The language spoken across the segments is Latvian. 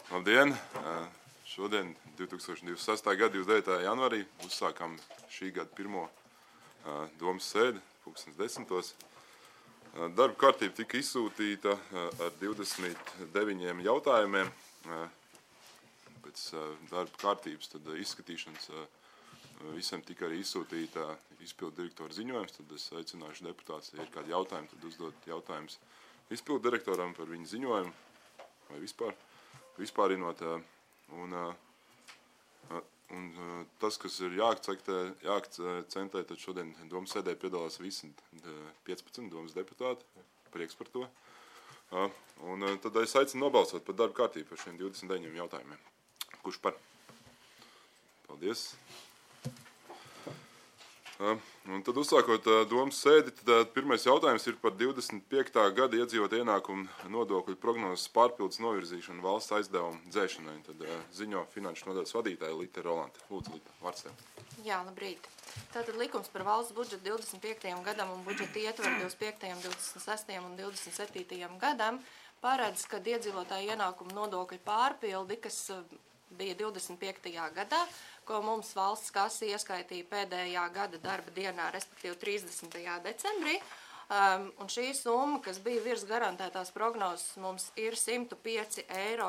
Labdien! Šodien, 2026. gada 29. janvārī, uzsākam šī gada pirmo domas sēdi, 10:10. Darba kārtība tika izsūtīta ar 29 jautājumiem. Pēc darba kārtības tad izskatīšanas visiem tika arī izsūtīta izpildu direktora ziņojums. Tad es aicināšu deputātus, ja ir kādi jautājumi, tad uzdot jautājumus izpildu direktoram par viņu ziņojumu vai vispārinot. Un tas, kas ir jāakcentē, tad šodien domas sēdē piedalās visi 15 domas deputāti. Prieks par to. Un tad es aicinu nobalsot par darba kārtību par šiem 29 jautājumiem. Kurš par? Paldies. Un tad uzsākot domas sēdi, tad pirmais jautājums ir par 25. gada iedzīvotāju ienākumu nodokļu prognozes pārpildes novirzīšanu valsts aizdevumu dzēšanai. Tad ziņo finanšu nodaļas vadītāja Lita Rolante. Lūdzu, Lita, vārds tev. Jā, labrīt. Tātad likums par valsts budžetu 25. gadam un budžeta ietvaru 25., 26. un 27. gadam paredz, ka iedzīvotāju ienākumu nodokļu pārpildi, kas bija 25. gadā, ko mums valsts kasa ieskaitīja pēdējā gada darba dienā, respektīvi 30. decembrī. Un šī summa, kas bija virs garantētās prognozes, mums ir 105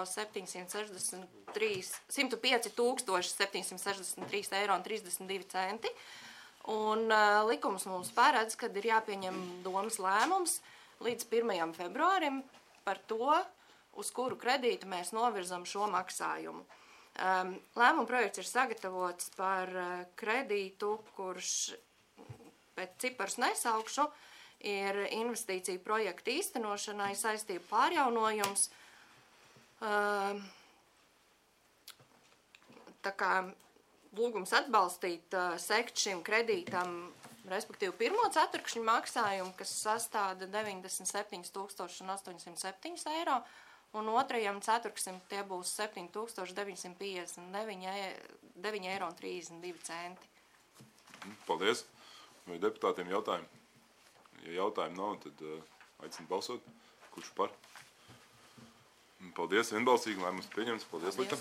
eiro un 32 centi. Un likums mums paredz, kad ir jāpieņem domas lēmums līdz 1. februārim par to, uz kuru kredītu mēs novirzam šo maksājumu. Lēmuma projekts ir sagatavots par kredītu, kurš pēc ciparus nesaukšu, ir investīciju projektu īstenošanai saistību pārjaunojums. Tā kā lūgums atbalstīt sekt šim kredītam, respektīvi pirmo ceturkšņu maksājumu, kas sastāda 97 807 eiro, un otrajam ceturksim tie būs 7 eiro un 32 centi. Paldies. Vai deputātiem jautājumi? Ja jautājumi nav, tad aicinu balsot. Kurš par? Paldies, vienbalsīgi, lēmums pieņemts. Paldies, Lita.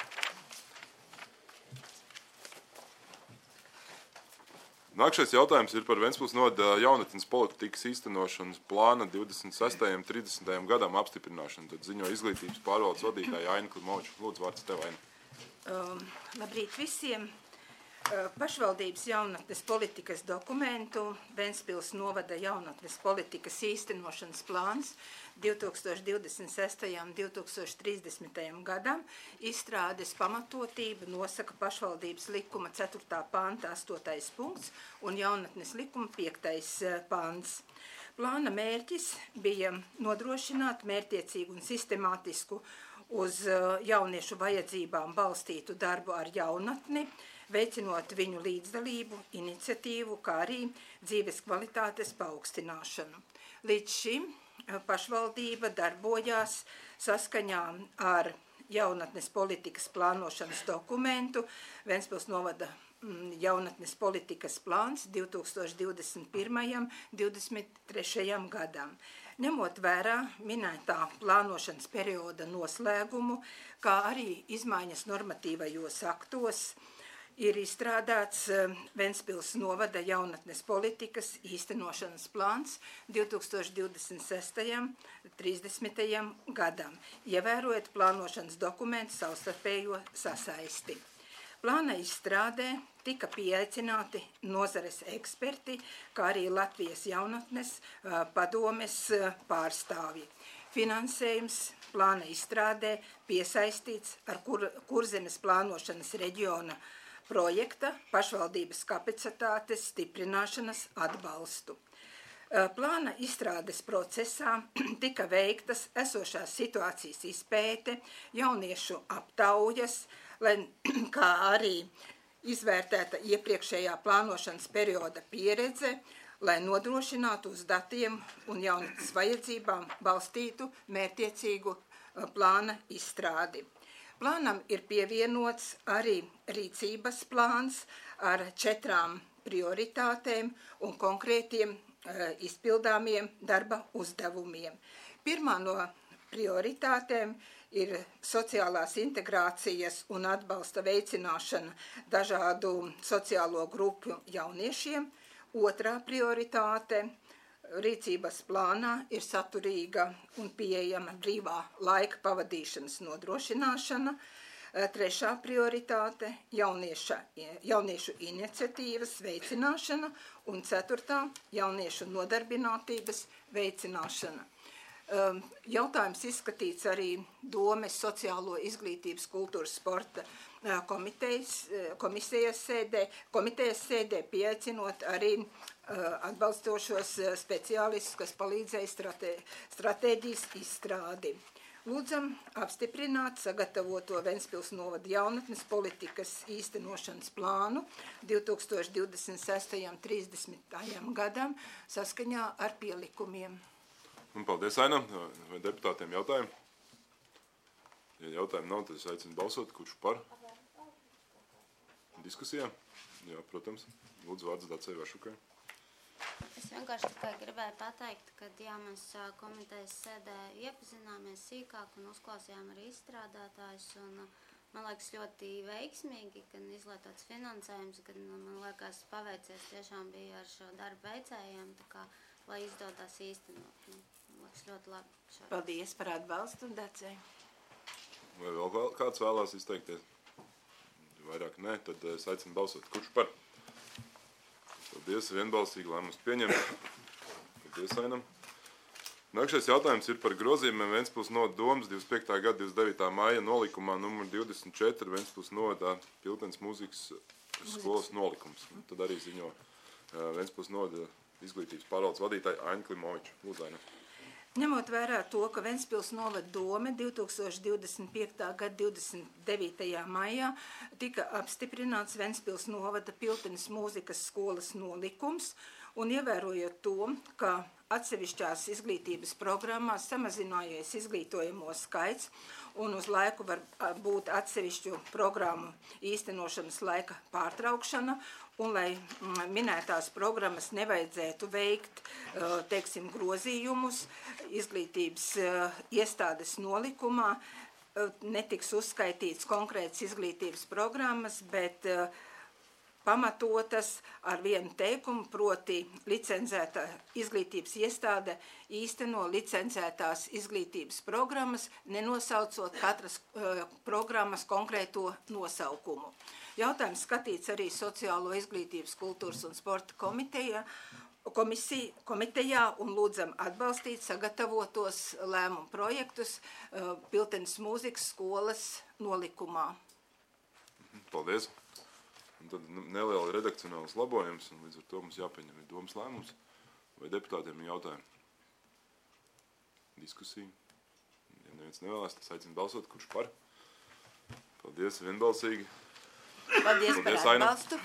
Nākšais jautājums ir par Ventspils novada jaunatnes politikas īstenošanas plāna 26. un 30. gadam apstiprināšanu. Tad ziņo izglītības pārvaldes vadītāja Aina Klimoviča. Lūdzu, vārds tev, Aina. Labrīt visiem. Pašvaldības jaunatnes politikas dokumentu Ventspils novada jaunatnes politikas īstenošanas plāns 2026. un 2030. gadam izstrādes pamatotība nosaka pašvaldības likuma 4. panta 8. punkts un jaunatnes likuma 5. pants. Plāna mērķis bija nodrošināt mērķtiecīgu un sistemātisku uz jauniešu vajadzībām balstītu darbu ar jaunatni, veicinot viņu līdzdalību, iniciatīvu, kā arī dzīves kvalitātes paaugstināšanu. Līdz šim pašvaldība darbojās saskaņā ar jaunatnes politikas plānošanas dokumentu Ventspils novada jaunatnes politikas plāns 2021. 23. gadam. Ņemot vērā minētā plānošanas perioda noslēgumu, kā arī izmaiņas normatīvajos aktos, ir izstrādāts Ventspils novada jaunatnes politikas īstenošanas plāns 2026. 30. gadam, ievērojot plānošanas dokumentu savstarpējo sasaisti. Plāna izstrādē tika pieaicināti nozares eksperti, kā arī Latvijas jaunatnes padomes pārstāvji. Finansējums plāna izstrādē piesaistīts ar Kurzemes plānošanas reģiona projekta pašvaldības kapacitātes stiprināšanas atbalstu. Plāna izstrādes procesā tika veiktas esošās situācijas izpēte, jauniešu aptaujas, kā arī izvērtēta iepriekšējā plānošanas perioda pieredze, lai nodrošinātu uz datiem un jaunatnes vajadzībām balstītu mērķtiecīgu plāna izstrādi. Plānam ir pievienots arī rīcības plāns ar 4 prioritātēm un konkrētiem izpildāmiem darba uzdevumiem. Pirmā no prioritātēm ir sociālās integrācijas un atbalsta veicināšana dažādu sociālo grupu jauniešiem. Otrā prioritāte rīcības plānā ir saturīga un pieejama brīvā laika pavadīšanas nodrošināšana. Trešā prioritāte jauniešu iniciatīvas veicināšana un ceturtā jauniešu nodarbinātības veicināšana. Jautājums izskatīts arī Domes sociālo izglītības kultūras sporta komitejas sēdē, pieaicinot arī atbalstošos speciālistus, kas palīdzēja stratēģijas izstrādi. Lūdzam apstiprināt sagatavoto Ventspils novada jaunatnes politikas īstenošanas plānu 2026. un 30. gadam saskaņā ar pielikumiem. Un paldies, Aina. Vai deputātiem jautājumi? Ja jautājumi nav, tad es aicinu balsot. Kurš par? Diskusijā? Jā, protams. Lūdzu, vārds Dacei Vašukai. Es vienkārši tikai gribēju pateikt, ka mēs komitejas sēdē iepazināmies sīkāk un uzklausījām arī izstrādātājus. Man liekas ļoti veiksmīgi, kad izlietots finansējums, kad man liekas paveicies tiešām bija ar šo darbu veicējiem, tā kā, lai izdodās īstenot. Man liekas ļoti labi. Paldies par atbalstu, Dacei. Vai vēl kāds vēlās izteikties? Vairāk nē, tad es aicinu balsot. Kurš par? Paldies, vienbalsīgi lēmums pieņemt. Paldies, Ainam. Nākšais jautājums ir par grozījumiem Ventspils novada domas 25. gada 29. maija nolikumā numur 24 Ventspils novadā Piltenes mūzikas skolas nolikums. Tad arī ziņo Ventspils novada izglītības pārvaldes vadītāja Aina Klimoviča. Lūdzu, Aina. Ņemot vērā to, ka Ventspils novada dome 2025. gada 29. maijā tika apstiprināts Ventspils novada Piltenes mūzikas skolas nolikums, un ievērojot to, ka atsevišķās izglītības programmās samazinājies izglītojamo skaits un uz laiku var būt atsevišķu programmu īstenošanas laika pārtraukšana, un lai minētās programmas nevajadzētu veikt, teiksim, grozījumus izglītības iestādes nolikumā, netiks uzskaitīts konkrētas izglītības programmas, bet pamatotas ar vienu teikumu, proti licencēta izglītības iestāde īsteno licencētās izglītības programmas, nenosaucot katras programmas konkrēto nosaukumu. Jautājums skatīts arī Sociālo izglītības, kultūras un sporta komitejā un lūdzam atbalstīt sagatavotos lēmumu projektus Piltenes mūzikas skolas nolikumā. Paldies. Un tad neliela redakcionāls labojums, un līdz ar to mums jāpieņem domas lēmums. Vai deputātiem ir jautājumi? Diskusija? Ja neviens nevēlas, tas aicina balsot. Kurš par? Paldies, vienbalsīgi. Paldies par atbalstu.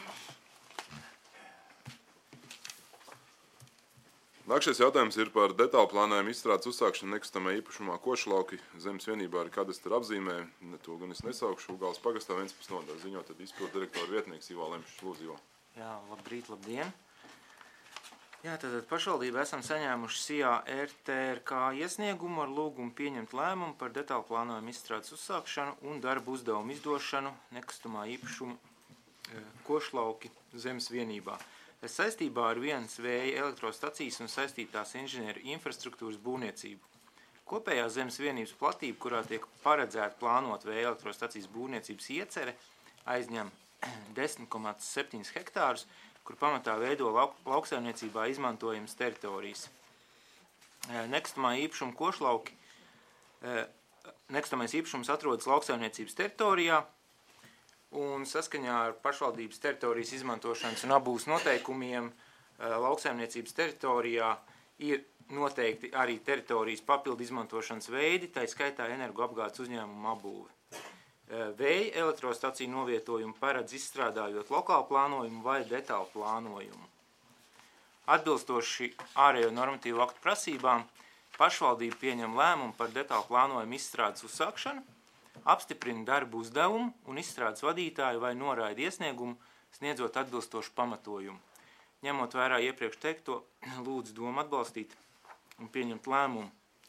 Nākšais jautājums ir par detālu plānojumu izstrādes uzsākšanu nekustamā īpašumā Košlauki zemes vienībā ar kadastra apzīmē. To gan es nesaukšu. Ugāles pagastā Ventspils nodaļa ziņo, tad izpildu direktora vietnieks Ivo Lemšs. Lūdzu, Ivo. Jā, labrīt, labdien. Jā, tad pašvaldība esam saņēmuši SIA RTRK iesniegumu ar lūgumu pieņemt lēmumu par detālu plānojumu izstrādes uzsākšanu un darbu uzdevumu izdošanu nekustamā īpašuma Košlauki zemes vienībā. Saistībā ar vienas vēja elektrostacijas un saistītās inženieru infrastruktūras būvniecību. Kopējā zemes vienības platība, kurā tiek paredzēta plānot vēja elektrostacijas būvniecības iecere, aizņem 10,7 hektārus, kur pamatā veido lauksaimniecībā izmantojamas teritorijas. Nekustamā īpašuma Košlauki, nekustamais īpašums atrodas lauksaimniecības teritorijā, un saskaņā ar pašvaldības teritorijas izmantošanas un apbūves noteikumiem lauksaimniecības teritorijā ir noteikti arī teritorijas papildu izmantošanas veidi, tā skaitā energoapgādes uzņēmuma apbūve. Vēja elektrostaciju novietojumu paredz izstrādājot lokālu plānojumu vai detālu plānojumu. Atbilstoši ārējo normatīvu aktu prasībām, pašvaldība pieņem lēmumu par detālu plānojumu izstrādes uzsākšanu, apstiprina darbu uzdevumu un izstrādes vadītāju vai noraida iesniegumu, sniedzot atbilstošu pamatojumu. Ņemot vērā iepriekš teikto, lūdzu domu atbalstīt un pieņemt lēmumu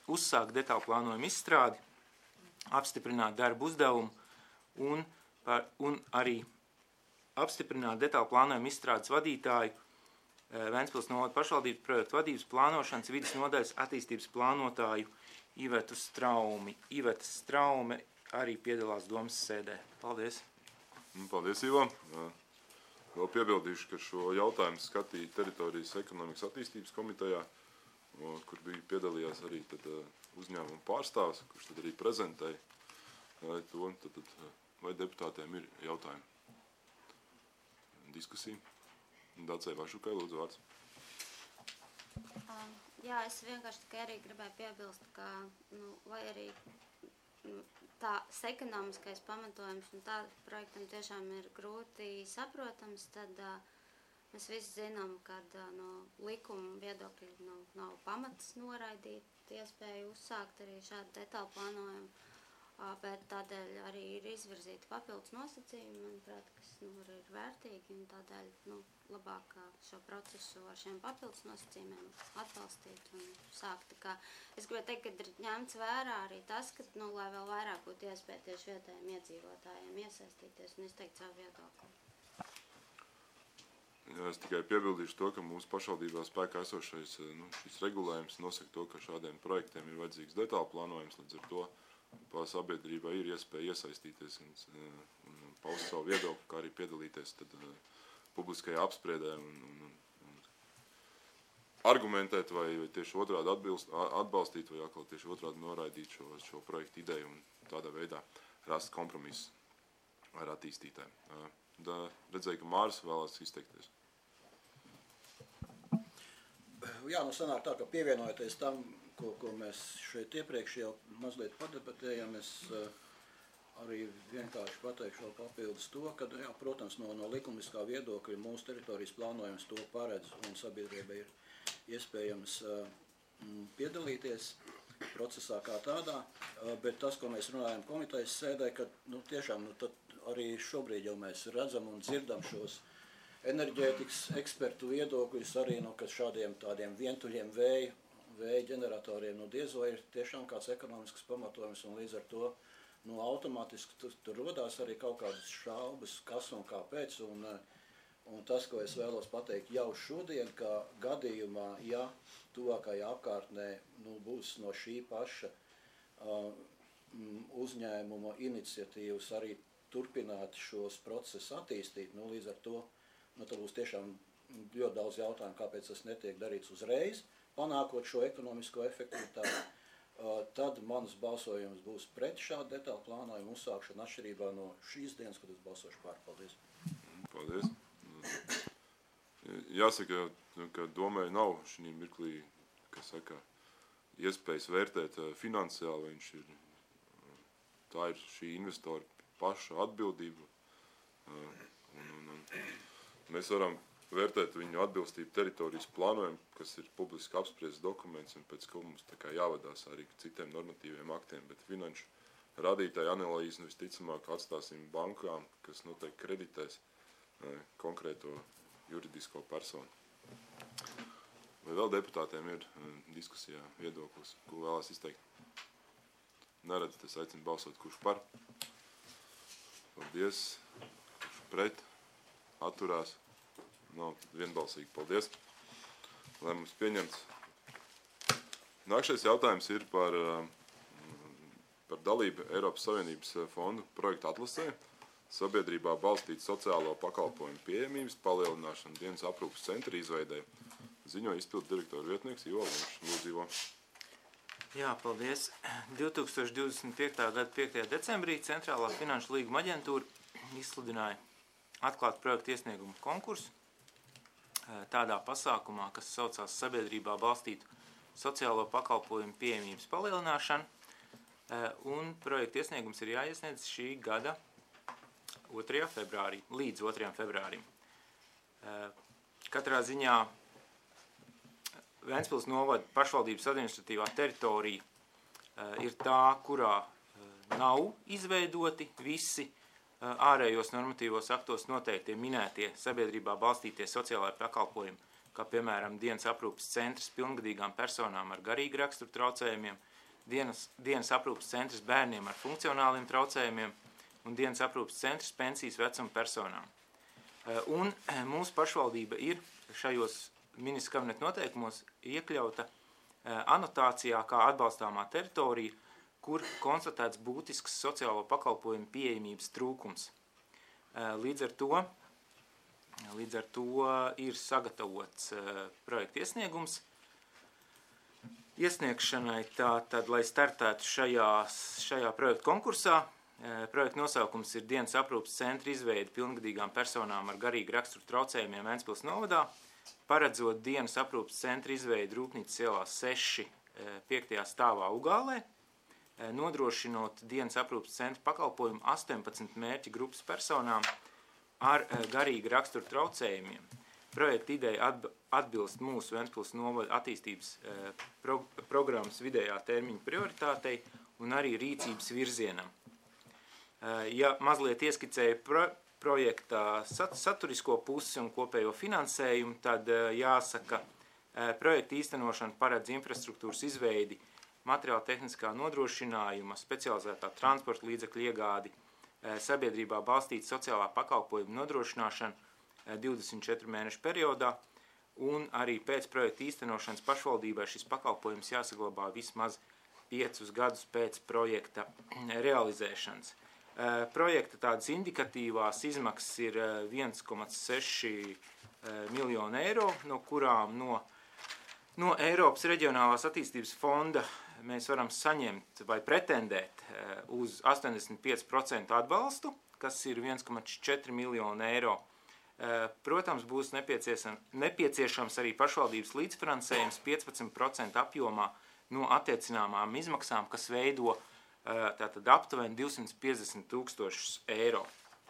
uzsākt detālu plānojumu izstrādi, apstiprināt darbu uzdevumu un arī apstiprināt detālu plānojumu izstrādes vadītāju Ventspils novada pašvaldības projektu vadības plānošanas vidas nodaļas attīstības plānotāju Ivetu Straumi. Iveta Straume arī piedalās domas sēdē. Paldies! Paldies, Ivo! Vēl piebildīšu, ka šo jautājumu skatīja teritorijas ekonomikas attīstības komitejā, kur piedalījās arī uzņēmuma pārstāvs, kurš tad arī prezentēja to. Vai deputātiem ir jautājumi? Diskusija. Dacei Vašukai, lūdzu vārds. Jā, es vienkārši tikai arī gribēju piebilst, ka, lai arī tās ekonomiskais pamatojums un tā projektam tiešām ir grūti saprotams, tad mēs visi zinām, ka no likuma viedokļa nav pamats noraidīt iespēju uzsākt arī šādu detālu plānojumu, bet tādēļ arī ir izvirzīti papildus nosacījumi, manuprāt, kas ir vērtīgi un tādēļ labāk šo procesu ar šiem papildus nosacījumiem atbalstīt un sākt. Es gribēju teikt, ka ir ņemts vērā arī tas, ka, lai vēl vairāk būtu iespēja tieši vietējiem iedzīvotājiem iesaistīties un izteikt savu viedokli. Jā, es tikai piebildīšu to, ka mūsu pašvaldībā spēkā esošais šis regulējums nosaka to, ka šādiem projektiem ir vajadzīgs detālu plānojums, līdz ar to sabiedrībai ir iespēja iesaistīties un paust savu viedokli, kā arī piedalīties publiskajā apspriedē un argumentēt vai tieši otrādi atbalstīt vai atkal tieši otrādi noraidīt šo projektu ideju un tādā veidā rast kompromisu ar attīstītājiem. Redzēju, ka Māris vēlās izteikties. Jā, sanāk tā, ka pievienojoties tam, ko mēs šeit iepriekš jau mazliet padebatējām, es arī vienkārši pateikšu vēl papildus to, ka, jā, protams, no likumiskā viedokļa mūsu teritorijas plānojums to paredz un sabiedrība ir iespējams piedalīties procesā kā tādā, bet tas, ko mēs runājam komitejas sēdē, ka tiešām tad arī šobrīd jau mēs redzam un dzirdam šos enerģētikas ekspertu viedokļus arī, ka šādiem tādiem vientuļiem vēja ģeneratoriem diezo ir tiešām kāds ekonomisks pamatojums un līdz ar to automātiski tur rodās arī kaut kādas šaubas, kas un kāpēc. Un tas, ko es vēlos pateikt jau šodien, ka gadījumā, ja tuvākajā apkārtnē būs no šī paša uzņēmuma iniciatīvas arī turpināt šos procesus attīstīt, līdz ar to tad būs tiešām ļoti daudz jautājumu, kāpēc tas netiek darīts uzreiz, panākot šo ekonomisko efektivitāti. Tad mans balsojums būs pret šādu detālu plānojumu uzsākšanu atšķirībā no šīs dienas, kad es balsošu pār. Paldies. Paldies. Jāsaka, ka domai nav šī mirklī, iespējas vērtēt finansiāli, tā ir šī investora paša atbildība. Mēs varam vērtēt viņu atbilstību teritorijas plānojumu, kas ir publiski apspriests dokuments, un pēc kā mums jāvadās arī citiem normatīviem aktiem, bet finanšu rādītāju analīzi visticamāk atstāsim bankām, kas noteikti kreditēs konkrēto juridisko personu. Vai vēl deputātiem ir diskusijā viedoklis, ko vēlās izteikt? Neredzat, es aicinu balsot, kurš par. Paldies. Kurš pret. Atturās. Nav vienbalsīgi. Paldies. Lai mums pieņemts. Nākšais jautājums ir par dalību Eiropas Savienības fondu projektu atlasē, sabiedrībā balstīt sociālo pakalpojumu pieejamības palielināšanu dienas aprūpes centra izveidē. Ziņo izpildu direktora vietnieks Ivo Linčs. Lūdzu, Ivo. Jā, paldies. 2025. gada 5. decembrī Centrālā finanšu līguma aģentūra izsludināja atklāt projektu iesniegumu konkursu tādā pasākumā, kas saucās sabiedrībā balstītu sociālo pakalpojumu pieejamības palielināšanu, un projektu iesniegums ir jāiesniedz šī gada 2. februārī, līdz 2. februārim. Katrā ziņā Ventspils novada pašvaldības administratīvā teritorija ir tā, kurā nav izveidoti visi ārējos normatīvos aktos noteiktie minētie sabiedrībā balstītie sociālai pakalpojumi, kā piemēram dienas aprūpes centrs pilngadīgām personām ar garīgu raksturu traucējumiem, dienas aprūpas centrs bērniem ar funkcionāliem traucējumiem un dienas aprūpas centrs pensijas vecuma personām. Un mūsu pašvaldība ir šajos ministra kabineta noteikumos iekļauta anotācijā kā atbalstāmā teritorija, kur konstatēts būtisks sociālo pakalpojumu pieejamības trūkums. Līdz ar to ir sagatavots projekta iesniegums. Iesniegšanai tātad, lai startētu šajā projekta konkursā, projekta nosaukums ir dienas aprūpas centra izveide pilngadīgām personām ar garīgu raksturu traucējumiem Ventspils novadā, paredzot dienas aprūpas centra izveidi Rūpnīcas ielā 6, 5. stāvā Ugālē, nodrošinot dienas aprūpas centra pakalpojumu 18 mērķa grupas personām ar garīgu raksturu traucējumiem. Projekta ideja atbilst mūsu Ventspils novada attīstības programmas vidējā termiņa prioritātei un arī rīcības virzienam. Ja mazliet ieskicēja projekta saturisko pusi un kopējo finansējumu, tad jāsaka, projekta īstenošana paredz infrastruktūras izveidi, materiāla tehniskā nodrošinājuma, specializētā transporta līdzekļu iegādi, sabiedrībā balstīta sociālā pakalpojuma nodrošināšana 24 mēnešu periodā, un arī pēc projekta īstenošanas pašvaldībai šis pakalpojums jāsaglabā vismaz 5 gadus pēc projekta realizēšanas. Projekta tādas indikatīvās izmaksas ir 1,6 miljonu eiro, no kurām no Eiropas reģionālās attīstības fonda mēs varam saņemt vai pretendēt uz 85% atbalstu, kas ir 1,4 miljonu eiro. Protams, būs nepieciešams arī pašvaldības līdzfinansējums 15% apjomā no attiecināmām izmaksām, kas veido tātad aptuveni 250 000 eiro.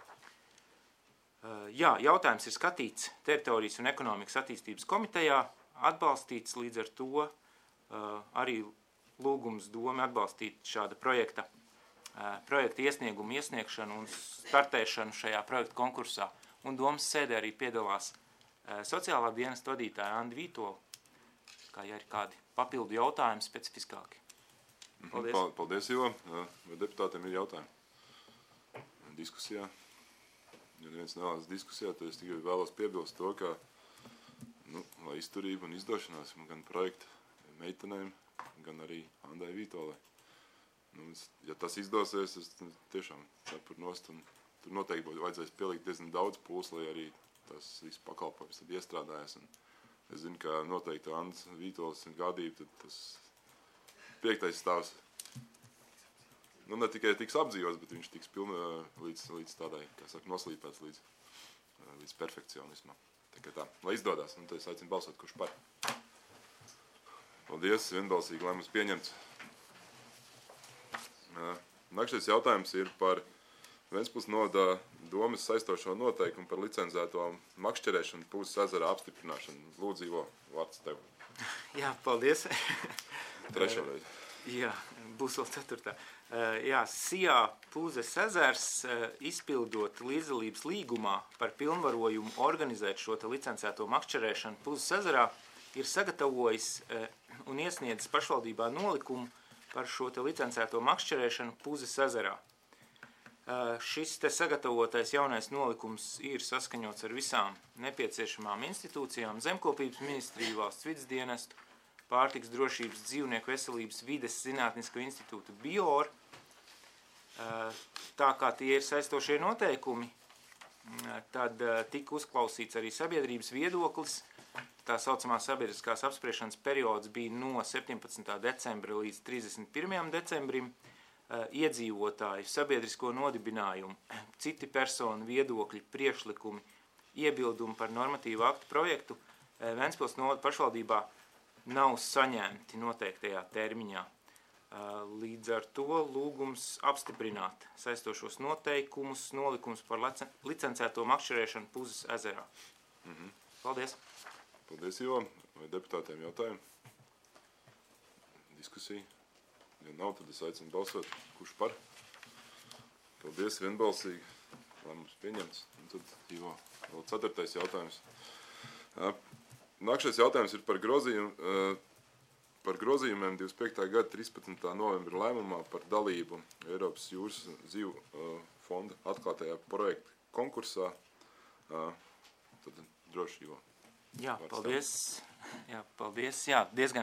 Jā, jautājums ir skatīts teritorijas un ekonomikas attīstības komitejā, atbalstīts, līdz ar to arī lūgums doma atbalstīt šāda projekta iesniegumu iesniegšanu un startēšanu šajā projekta konkursā. Un domas sēdē arī piedalās sociālā dienesta vadītāja Anda Vītola, kā ja ir kādi papildu jautājumi specifiskāki. Paldies. Paldies, Ivo. Vai deputātiem ir jautājumi? Diskusijā. Ja neviens nevēlas diskusijā, tad es tikai vēlos piebilst to, ka lai izturība un izdošanās gan projekta meitenēm, gan arī Andai Vītolai. Ja tas izdosies, es tiešām cepuru nost, un tur noteikti vajadzēs pielikt diezgan daudz pūles, lai arī tas viss pakalpojums tad iestrādājas. Un es zinu, ka noteikti Andas Vītolas gādība, tad tas 5. stāvs ne tikai tiks apdzīvots, bet viņš tiks līdz tādai, kā saka, noslīpēts līdz perfekcionismam. Tā, lai izdodās, un tad es aicinu balsot, kurš par. Paldies, vienbalsīgi lēmums pieņemts. Nākamais jautājums ir par Ventspils novada domas saistošo noteikumu par licencēto makšķerēšanu Pūzes ezerā apstiprināšanu. Lūdzu, Ivo, vārds tev. Jā, paldies. Trešo reizi. Jā, būs vēl 4. Jā, Sijā Pūzes ezers izpildot līdzdalības līgumā par pilnvarojumu organizēt šo licencēto makšķerēšanu Pūzes ezerā ir sagatavojis un iesniedzis pašvaldībā nolikumu par šo licencēto makšķerēšanu Pūzes ezerā. Šis sagatavotais jaunais nolikums ir saskaņots ar visām nepieciešamām institūcijām, zemkopības ministriju, valsts vides dienestu, pārtikas drošības, dzīvnieku veselības, vides zinātnisko institūtu BIOR. Tā kā tie ir saistošie noteikumi, tad tika uzklausīts arī sabiedrības viedoklis. Tā saucamā sabiedriskās apspriešanas periods bija no 17. decembra līdz 31. decembrim. Iedzīvotāju, sabiedrisko nodibinājumu, citi personu viedokļi, priekšlikumi, iebildumi par normatīvu aktu projektu Ventspils novada pašvaldībā nav saņemti noteiktajā termiņā. Līdz ar to lūgums apstiprināt saistošos noteikumus, nolikums par licencēto makšķerēšanu Pūzes ezerā. Paldies! Paldies, Ivo. Vai deputātiem jautājumi? Diskusija? Ja nav, tad es aicinu balsot. Kurš par? Paldies, vienbalsīgi. Lēmums pieņemts. Un tad, Ivo, vēl 4. jautājums. Nākamais jautājums ir par grozījumu par grozījumiem 25. gada 13. novembra lēmumā par dalību Eiropas jūras zivu fonda atklātajā projekta konkursā. Tad droši, jo. Jā, paldies. Jā, paldies. Jā, diezgan,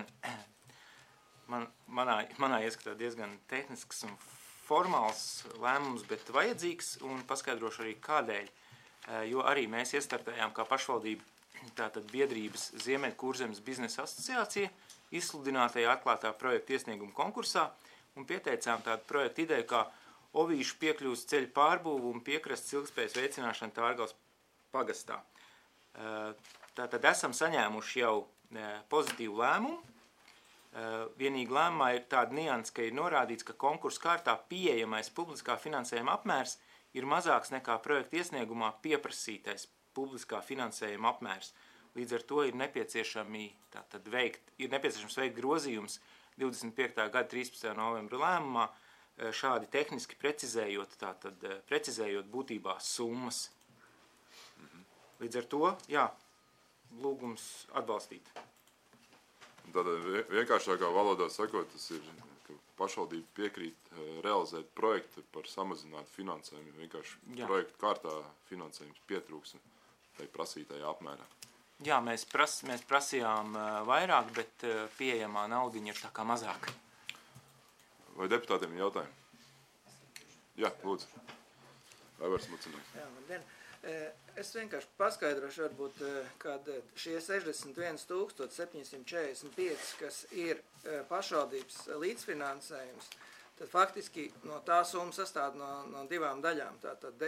manā ieskatā diezgan tehnisks un formāls lēmums, bet vajadzīgs, un paskaidrošu arī kādēļ. Jo arī mēs iestartējām kā pašvaldība tātad biedrības Ziemeļkurzemes biznesa asociācija izsludinātajā atklātā projekta iesnieguma konkursā un pieteicām tādu projektu ideju kā Ovīšu piekļūst ceļu pārbūvu un piekrastes ilgspējas veicināšana Tārgals pagastā. Tātad esam saņēmuši jau pozitīvu lēmumu. Vienīgi lēmumā ir tāda nianse, ka ir norādīts, ka konkursu kārtā pieejamais publiskā finansējuma apmērs ir mazāks nekā projekta iesniegumā pieprasītais publiskā finansējuma apmērs. Līdz ar to ir nepieciešams veikt grozījums 25. gada 13. novembra lēmumā, šādi tehniski precizējot būtībā summas. Līdz ar to, jā, lūgums atbalstīt. Tātad vienkāršākā valodā sakot, tas ir, ka pašvaldība piekrīt realizēt projektu par samazinātu finansējumu. Vienkārši projektu kārtā finansējums pietrūks tai prasītajā apmērā. Jā, mēs prasījām vairāk, bet pieejamā naudiņa ir tā kā mazāk. Vai deputātiem ir jautājumi? Jā, lūdzu. Aivars Mucinājs. Jā, labdien. Es vienkārši paskaidrošu, varbūt, kad šie 61 745, kas ir pašvaldības līdzfinansējums, tad faktiski no tā summa sastāv no divām daļām. Tātad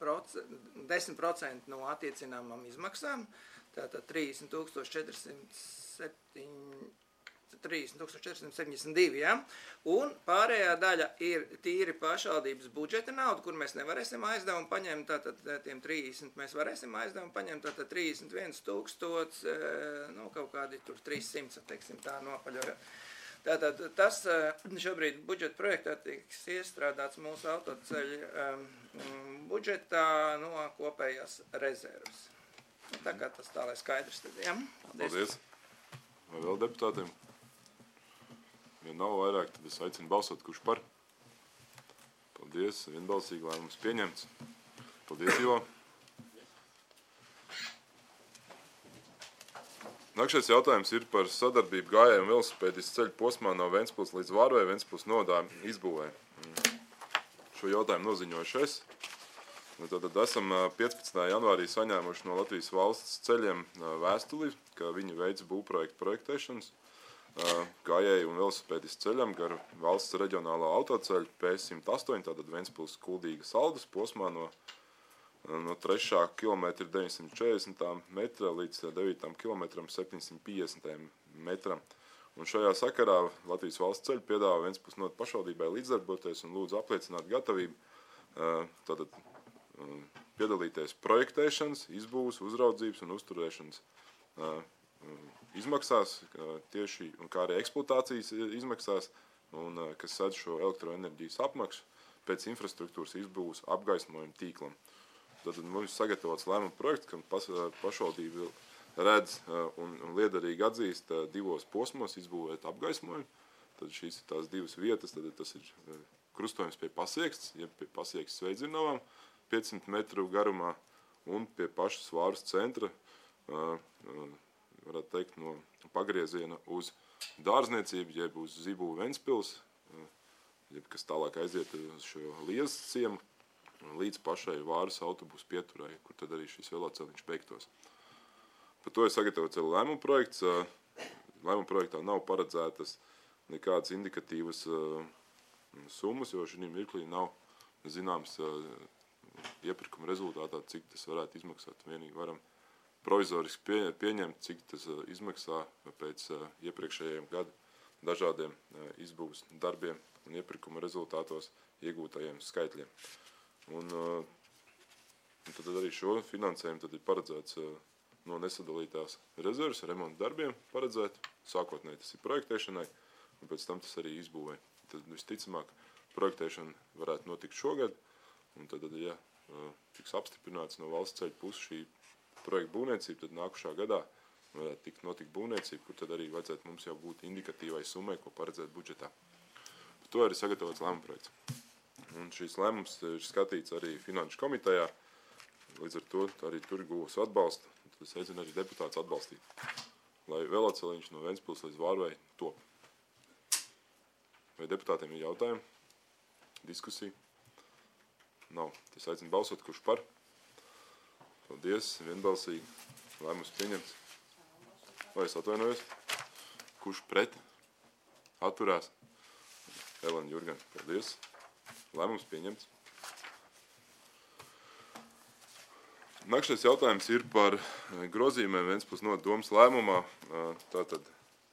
10% no attiecināmām izmaksām, tātad 30 472, ja? Un pārējā daļa ir tīri pašvaldības budžeta nauda, kur mēs nevarēsim aizdevumu paņemt, tātad tiem 30 mēs varēsim aizdevumu paņemt, tātad 31 000, kaut kādi tur 300, teiksim tā nopaļojot. Tātad tas šobrīd budžeta projektā tiks iestrādāts mūsu autoceļu budžetā no kopējās rezervas. Tā kā tas tā, lai skaidrs tad, jā. Paldies. Vai vēl deputātiem? Ja nav vairāk, tad es aicinu balsot, kurš par. Paldies, vienbalsīgi lēmums pieņemts. Paldies, Jo. Nākšais jautājums ir par sadarbību gājēju un velosipēdistu ceļu posmā no Ventspils līdz Vārvei Ventspils novadā izbūvē. Šo jautājumu noziņojuši es. Tātad esam 15. janvārī saņēmuši no Latvijas valsts ceļiem vēstuli, ka viņi veic būvprojektu projektēšanas gājēju un velosipēdistu ceļam gar valsts reģionālā autoceļu P108, tātad Ventspils Kuldīga Saldus posmā no 3. kilometra 940 metra līdz 9. kilometram 750 metram. Un šajā sakarā Latvijas valsts ceļu piedāvā Ventspils novada pašvaldībai līdzdarboties un lūdzu apliecināt gatavību tātad piedalīties projektēšanas, izbūves, uzraudzības un uzturēšanas izmaksās, tieši, un kā arī eksploatācijas izmaksās, un kas sadz šo elektroenerģijas apmaksu pēc infrastruktūras izbūves apgaismojuma tīklam. Tad mums sagatavots lēmuma projekts, ka pašvaldība redz un liederīgi atzīst divos posmos izbūvēt apgaismojumu. Tad šīs ir tās divas vietas, tad tas ir krustojums pie Pasiekstes, jeb pie Pasiekstes Veidzirnavām, 500 metru garumā, un pie pašas Vārvas centra, varētu teikt, no pagrieziena uz dārzniecību, jeb uz Zibūvu Ventspils, jeb kas tālāk aiziet uz šo Liezas ciemu, līdz pašai Vārvas autobusu pieturai, kur tad arī šis veloceliņš beigtos. Par to ir sagatavots lēmuma projekts. Lēmuma projektā nav paredzētas nekādas indikatīvas summas, jo šī mirklī nav zināms iepirkuma rezultātā, cik tas varētu izmaksāt. Vienīgi varam provizoriski pieņemt, cik tas izmaksā pēc iepriekšējiem gadu dažādiem izbūves darbiem un iepirkuma rezultātos iegūtajiem skaitļiem. Un tad arī šo finansējumu tad ir paredzēts no nesadalītās rezerves remonta darbiem paredzēt. Sākotnēji tas ir projektēšanai, un pēc tam tas arī izbūvē. Tad visticamāk projektēšana varētu notikt šogad, un tad, ja tiks apstiprināts no valsts ceļu puses šī projekta būvniecība, tad nākušā gadā varētu notikt būvniecība, kur tad arī vajadzētu mums jau būt indikatīvai summai, ko paredzēt budžetā. Par to arī sagatavots lēmuma projekts. Un šīs lēmums ir skatīts arī Finanšu komitejā, līdz ar to arī tur gūs atbalstu. Tas aicina arī deputāts atbalstīt, lai veloceliņš no Ventspils līdz Vārvei top. Vai deputātiem ir jautājumi? Diskusija? Nav. Tas aicina balsot, kurš par. Paldies, vienbalsīgi. Lēmums pieņemts. Vai es atvainojos? Kurš pret? Atturās? Elena Jurgan, paldies. Lēmums pieņemts. Nākamais jautājums ir par grozījumiem Ventspils novads domas lēmumā. Tātad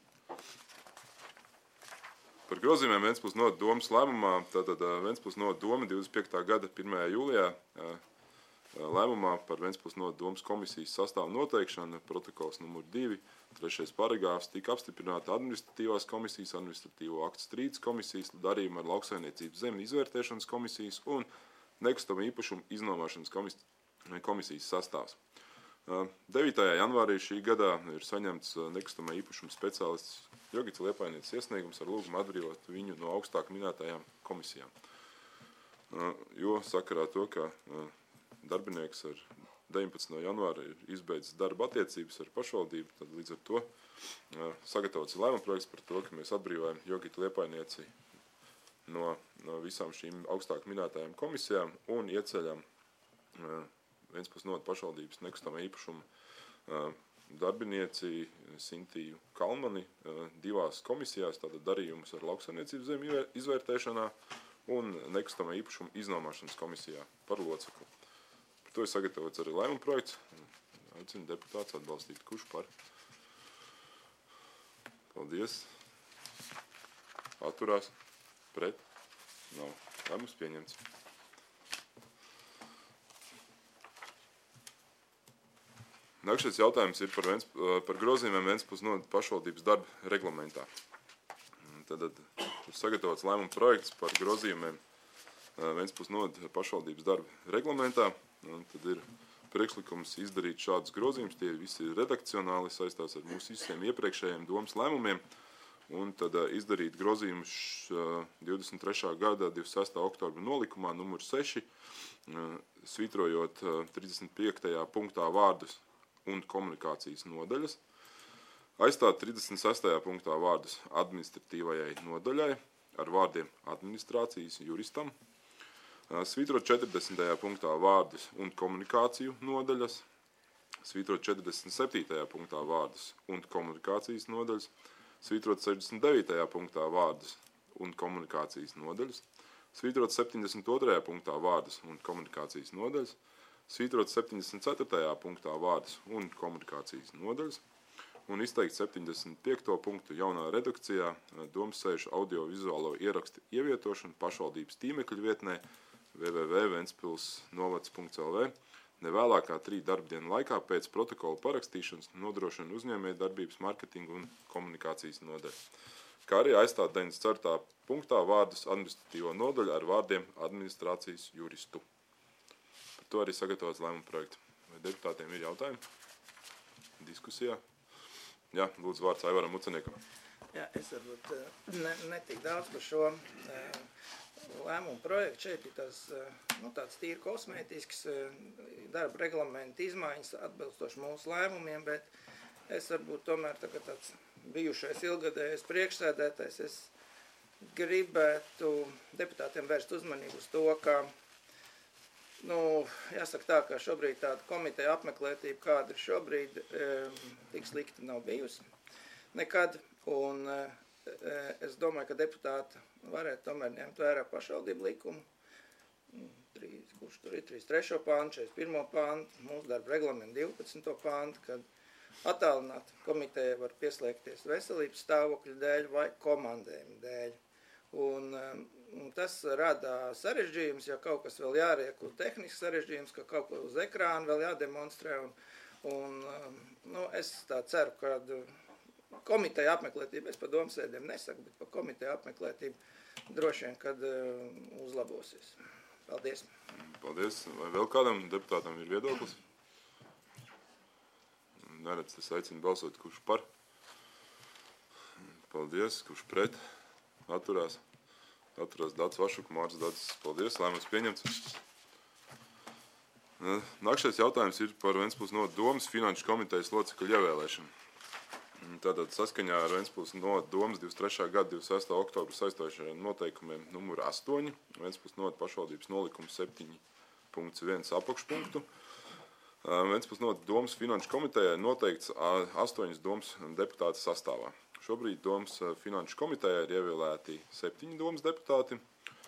par grozījumiem Ventspils novads domas lēmumā. Tātad Ventspils novads doma 25. gada 1. jūlijā lēmumā par Ventspils novads domas komisijas sastāvu noteikšanu, protokols numur 2, 3. paragrāfs, tika apstiprināta administratīvās komisijas, administratīvo aktu strīdus komisijas, darījuma ar lauksaimniecības zemi izvērtēšanas komisijas un nekustamo īpašumu iznomāšanas komisijas sastāvs. 9. janvārī šī gadā ir saņemts nekustamā īpašuma speciālists Jogits Liepainietis iesniegums ar lūgumu atbrīvot viņu no augstāk minētajām komisijām. Jo sakarā to, ka darbinieks ar 19. janvāra ir izbeidzis darba attiecības ar pašvaldību, tad līdz ar to sagatavots lēmuma projekts par to, ka mēs atbrīvojam Jogitu Liepainieci no visām šīm augstāk minētajām komisijām un ieceļam Ventspils novads pašvaldības nekustamā īpašuma darbinieci Sintiju Kalmani divās komisijās, tātad darījumus ar lauksaimniecības zemi izvērtēšanā un nekustamā īpašuma iznomāšanas komisijā par locekli. Par to ir sagatavots arī lēmuma projekts. Aicinu deputāts atbalstīt. Kurš par? Paldies. Atturās. Pret? Nav. Lēmums pieņemts. Nākamais jautājums ir par grozījumiem Ventspils novads pašvaldības darba reglamentā. Tad ir sagatavots lēmuma projekts par grozījumiem Ventspils novads pašvaldības darba reglamentā. Un tad ir priekšlikums izdarīt šādus grozījumus. Tie visi ir redakcionāli, saistās ar mūsu visiem iepriekšējiem domas lēmumiem. Un tad izdarīt grozījumus 23. gada 26. oktobra nolikumā numur 6, svītrojot 35. punktā vārdus un komunikācijas nodaļas, aizstāt 36. punktā vārdus administratīvajai nodaļai ar vārdiem administrācijas juristam, svītrot 40. punktā vārdus un komunikāciju nodaļas, svītrot 47. punktā vārdus un komunikācijas nodaļas, svītrot 69. punktā vārdus un komunikācijas nodaļas, svītrot 72. punktā vārdus un komunikācijas nodaļas, svītrot 74. punktā vārdus un komunikācijas nodaļas un izteikt 75. punktu jaunā redakcijā domas sēžu audio-vizuālo ierakstu ievietošanu pašvaldības tīmekļa vietnē www.ventspilsnovads.lv nevēlākā 3 darbdienu laikā pēc protokola parakstīšanas nodrošina uzņēmēju darbības marketingu un komunikācijas nodaļu. Kā arī aizstāt 94. punktā vārdus administratīvo nodaļu ar vārdiem administrācijas juristu. Par to arī sagatavots lēmuma projekts. Vai deputātiem ir jautājumi? Diskusijā? Jā, lūdzu vārds Aivaram Muceniekam. Jā, es varbūt netik daudz par šo lēmumu projektu. Šeit ir tāds tīri kosmētisks darba reglamenta izmaiņas atbilstoši mūsu lēmumiem, bet es varbūt tomēr tagad tāds bijušais ilgadējais priekšsēdētājs, es gribētu deputātiem vērst uzmanību uz to, ka jāsaka tā, ka šobrīd tāda komiteja apmeklētība, kāda ir šobrīd, tik slikta nav bijusi nekad, un es domāju, ka deputāti varētu tomēr ņemt vērā pašvaldību likumu, kurš tur ir 33. pāntu, 41. pāntu, mūsu darba reglamenta 12. pāntu, kad attālināt komiteja var pieslēgties veselības stāvokļa dēļ vai komandējuma dēļ. Un tas rada sarežģījums, ja kaut kas vēl jāriek, tehnisks sarežģījums, ka kaut ko uz ekrāna vēl jādemonstrē. Es tā ceru, ka komiteja apmeklētība, es par domasēdiem nesaku, bet par komiteja apmeklētību droši vien, kad uzlabosies. Paldies. Paldies. Vai vēl kādam deputātam ir viedoklis? neredz, tas aicinu balsot, kurš par. Paldies, kurš pret. Atturās Dats Vašuka, Mārcis Dats. Paldies, lēmums pieņemts. Nākamais jautājums ir par Ventspils novads domas finanšu komitejas locekļu ievēlēšanu. Tātad saskaņā ar Ventspils novads domas 23. gada 26. oktobra saistošajiem noteikumiem numur 8, Ventspils novads pašvaldības nolikums 7.1 apakšpunktu. Ventspils novads domas finanšu komitejai noteikts 8 domas deputāti sastāvā. Šobrīd domas finanšu komitejai ir ievēlēti 7 domas deputāti.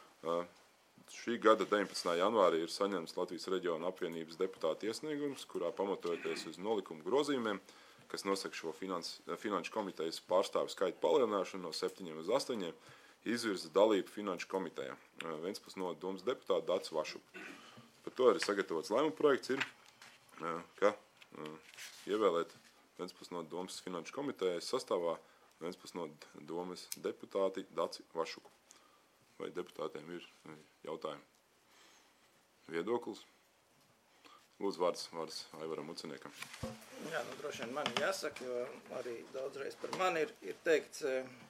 Šī gada 19. janvārī ir saņemts Latvijas reģiona apvienības deputāta iesniegums, kurā pamatojoties uz nolikumu grozījumiem, kas nosaka šo finanšu komitejas pārstāvu skaitu palielināšanu no 7 uz 8, izvirza dalību finanšu komitejā. Ventspils novads domas deputāta Dats Vašuka. Par to arī sagatavots lēmuma projekts ir, ka ievēlēt Ventspils novads domas finanšu komitejas sastāvā Ventspils novads domas deputāti Dats Vašuku. Vai deputātiem ir jautājumi? Viedoklis? Lūdzu, vārds Aivaram Muciniekam. Jā, droši vien man jāsaka, jo arī daudzreiz par mani ir teikts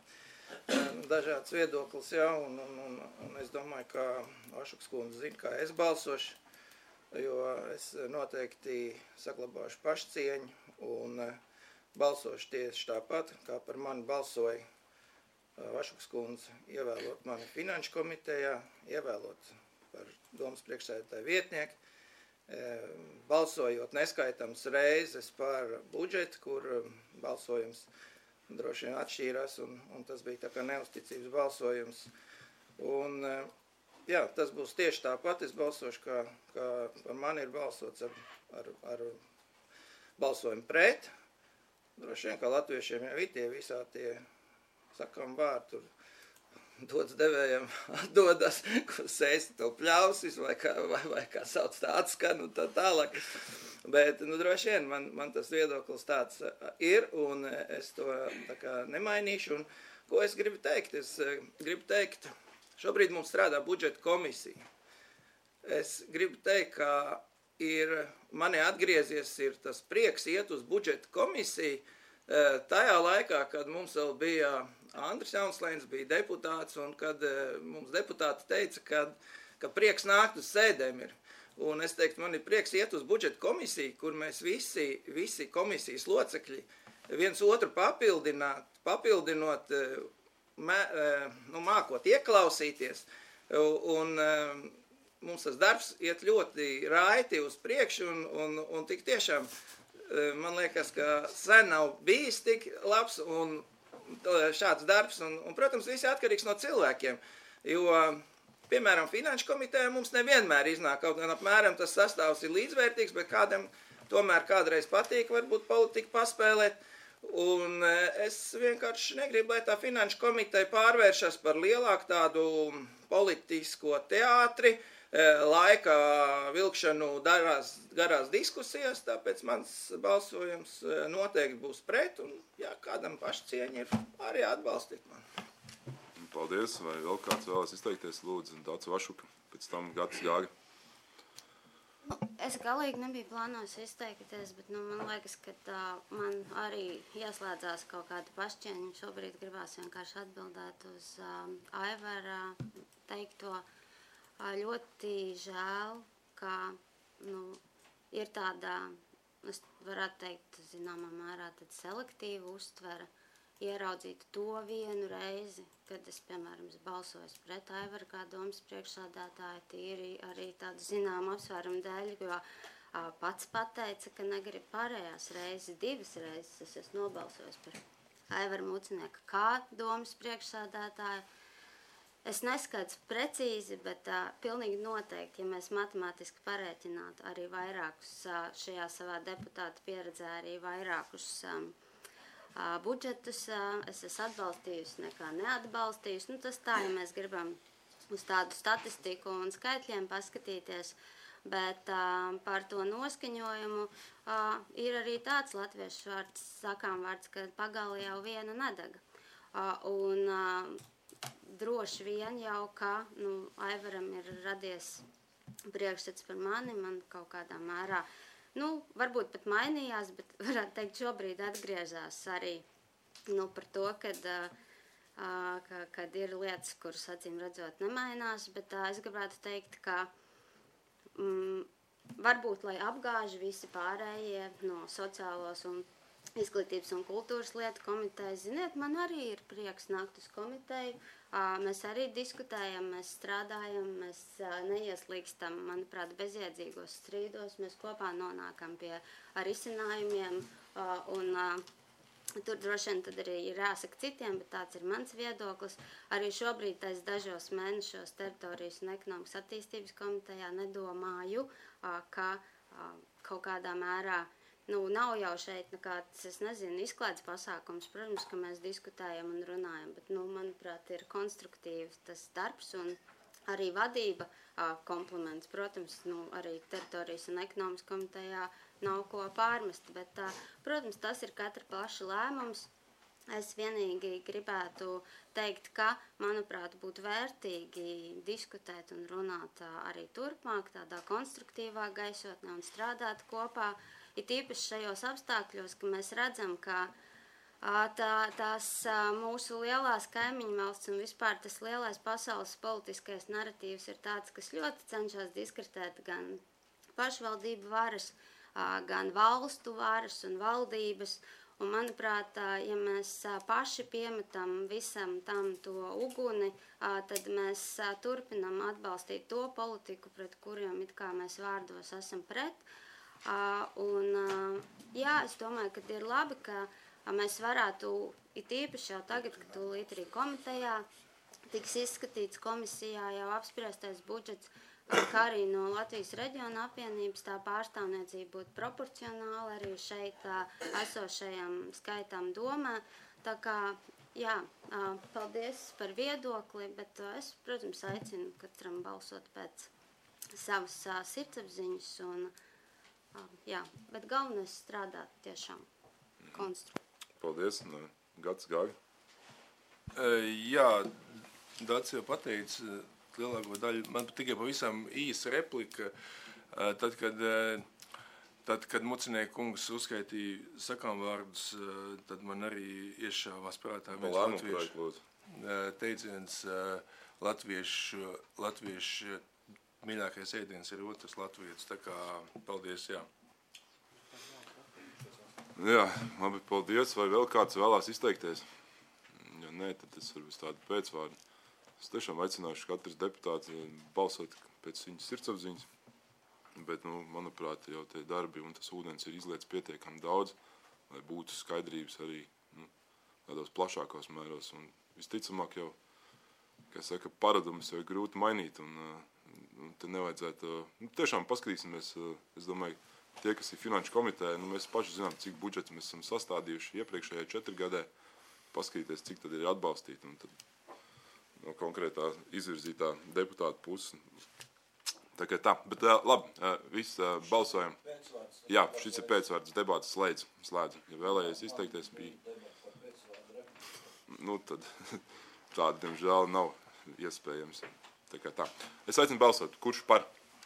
dažāds viedoklis, jā, un es domāju, ka Vašuks kundze zina, kā es balsošu, jo es noteikti saglabāšu pašcieņu un balsošu tieši tāpat, kā par mani balsoja Vašuks kundze, ievēlot mani finanšu komitejā, ievēlot par domas priekšsēdētāju vietnieku, balsojot neskaitams reizes par budžetu, kur balsojums droši vien atšķīrās, un tas bija tā kā neusticības balsojums. Un, jā, tas būs tieši tāpat, es balsošu, kā par mani ir balsots ar balsojumu pret. Droši vien, kā latviešiem jau ir tie visā tie sakām vārdu, tur dots devējiem atdodas, kur sēst to pļausis, vai kā sauc tā atskan un tā tālāk. Bet, droši vien, man tas viedoklis tāds ir, un es to tā kā nemainīšu. Un ko es gribu teikt? Es gribu teikt, šobrīd mums strādā budžeta komisija. Es gribu teikt, ka mani atgriezies ir tas prieks iet uz budžeta komisiju, tajā laikā, kad mums vēl bija Andris Jaunslēns, bija deputāts, un kad mums deputāti teica, ka prieks nākt uz sēdēm ir. Un es teiktu, man ir prieks iet uz budžeta komisiju, kur mēs visi komisijas locekļi viens otru papildinot, mākot ieklausīties, un mums tas darbs iet ļoti raiti uz priekšu, un tik tiešām man liekas, ka sen nav bijis tik labs un šāds darbs, un protams, viss atkarīgs no cilvēkiem, jo, piemēram, finanšu komitejā mums nevienmēr iznāk, kaut gan apmēram tas sastāvs ir līdzvērtīgs, bet kādam tomēr kādreiz patīk varbūt politiku paspēlēt, un es vienkārši negribu, lai tā finanšu komiteja pārvēršas par lielāku tādu politisko teātri, laika vilkšanu garās diskusijas, tāpēc mans balsojums noteikti būs pret, un jā, kādam pašcieņa ir arī atbalstīt mani. Paldies, vai vēl kāds vēlas izteikties, lūdzu, Dats Vašuka, pēc tam Gatis Gāga. Es galīgi nebiju plānojis izteikties, bet man liekas, ka man arī ieslēdzās kaut kāda pašcieņa. Šobrīd gribās vienkārši atbildēt uz Aivara teikto. Ļoti žēl, ka ir tāda, es varētu teikt, zināmā mērā tāda selektīva uztvere, ieraudzīt to vienu reizi, kad es, piemēram, balsoju pret Aivaru kā domas priekšsādātāju, tīri arī tādu zināmu apsvērumu dēļ, jo pats pateica, ka negrib pārējās reizes, 2 reizes es esmu nobalsojis par Aivaru Mucinieku kā domas priekšsādātāju. Es neskaidrs precīzi, bet pilnīgi noteikti, ja mēs matemātiski parēķinātu arī vairākus šajā savā deputāta pieredzē, arī vairākus budžetus, es esmu atbalstījusi nekā neatbalstījusi. Tas tā, ja mēs gribam uz tādu statistiku un skaitļiem paskatīties, bet par to noskaņojumu ir arī tāds latviešu vārds, sakām vārds, ka pagali jau viena nedaga. Un droši vien jau, ka Aivaram ir radies priekšstats par mani, man kaut kādā mērā varbūt pat mainījās, bet varētu teikt, šobrīd atgriezās arī par to, kad ir lietas, kuras acīm redzot nemainās, bet es gribētu teikt, ka varbūt, lai apgāž visi pārējie no sociālos un izglītības un kultūras lietu komitejas, ziniet, man arī ir prieks nākt uz komiteju. Mēs arī diskutējam, mēs strādājam, mēs neieslīgstam, manuprāt, bezjēdzīgos strīdos, mēs kopā nonākam pie risinājumiem, un tur droši vien tad arī ir jāsaka citiem, bet tāds ir mans viedoklis. Arī šobrīd es dažos mēnešos teritorijas un ekonomikas attīstības komitejā nedomāju, ka kaut kādā mērā nav jau šeit nekāds, izklaides pasākums. Protams, ka mēs diskutējam un runājam, bet, manuprāt, ir konstruktīvs tas darbs un arī vadība kompliments. Protams, arī teritorijas un ekonomikas komitejā nav ko pārmest, bet, protams, tas ir katra paša lēmums. Es vienīgi gribētu teikt, ka, manuprāt, būtu vērtīgi diskutēt un runāt arī turpmāk, tādā konstruktīvā gaisotnē un strādāt kopā. Ir tīpaši šajos apstākļos, ka mēs redzam, ka tās mūsu lielās kaimiņu valsts un vispār tas lielais pasaules politiskais narratīvs ir tāds, kas ļoti cenšas diskreditēt gan pašvaldību varas, gan valstu varas un valdības. Un, manuprāt, ja mēs paši piemetam visam tam to uguni, tad mēs turpinam atbalstīt to politiku, pret kuriem it kā mēs vārdos esam pret. Es domāju, ka ir labi, ka mēs varētu, it īpaši jau tagad, kad tūlīt arī komitejā tiks izskatīts komisijā jau apspriestais budžets, kā arī no Latvijas reģiona apvienības tā pārstāvniecība būtu proporcionāla arī šeit esošajam skaitam domā. Tā kā, paldies par viedokli, bet es, protams, aicinu katram balsot pēc savas sirdsapziņas un bet galvenais strādāt tiešām konstruktīvi. Paldies. Gads Gāga. Dats jau pateica lielāko daļu. Man tikai pavisam īsa replika. Tad, kad Mucinieku kungs uzskaitīja sakāmvārdus, tad man arī iešāvās prātā viens latviešu teiciens latviešu mīļākais ēdiens ir otrs latvietis, tā kā paldies, Jā, labi, paldies. Vai vēl kāds vēlās izteikties? Ja nē, tad es varu tādu pēcvārdu. Es tiešām aicināšu katrs deputāts balsot pēc viņas sirdsapziņas, bet, manuprāt, jau tie darbi un tas ūdens ir izlietas pietiekami daudz, lai būtu skaidrības arī tādos plašākos mēros. Un visticamāk jau, kā saka, paradumus jau ir grūti mainīt, un te nevajadzētu, tiešām paskatīsimies, es domāju, tie, kas ir finanšu komitē, mēs paši zinām, cik budžets mēs esam sastādījuši iepriekšējā 4 gadē, paskatīties, cik tad ir atbalstīti, un tad no konkrētā izvirzītā deputāta puses. Tā kā tā, bet labi, viss balsojam. Jā, šis ir pēcvārds, debātas slēdz. Ja vēlējies izteikties, bija. Tad tāda, diemžēl, nav iespējams. Tā kā tā. Es aicinu balsot. Kurš par?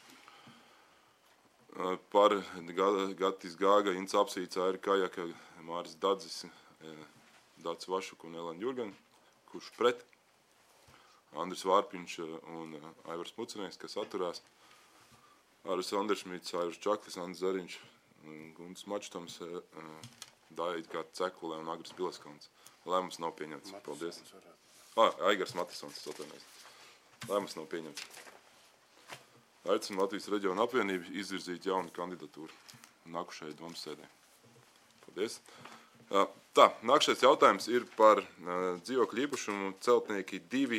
Par Gatis Gāga, Ints Apsīts, Airi Kajaka, Māris Dadzis, Dats Vašuk un Elena Jurgan. Kurš pret? Andris Vārpiņš un Aivars Mucinieks, kas atturās. Aris Anderšmīts, Aivars Čaklis, Andris Zariņš, Gunts Mačtoms, Dāja Gāta Cekulē un Agris Bileskons. Lēmums nav pieņemts. Paldies. Aigars Matisons, es atvainojos. Lēmums nav pieņemts. Aicinu Latvijas reģiona apvienību izvirzīt jaunu kandidatūru nākušajai domas sēdē. Paldies. Tā, nākšais jautājums ir par dzīvokļu īpašumu Celtnieki 2,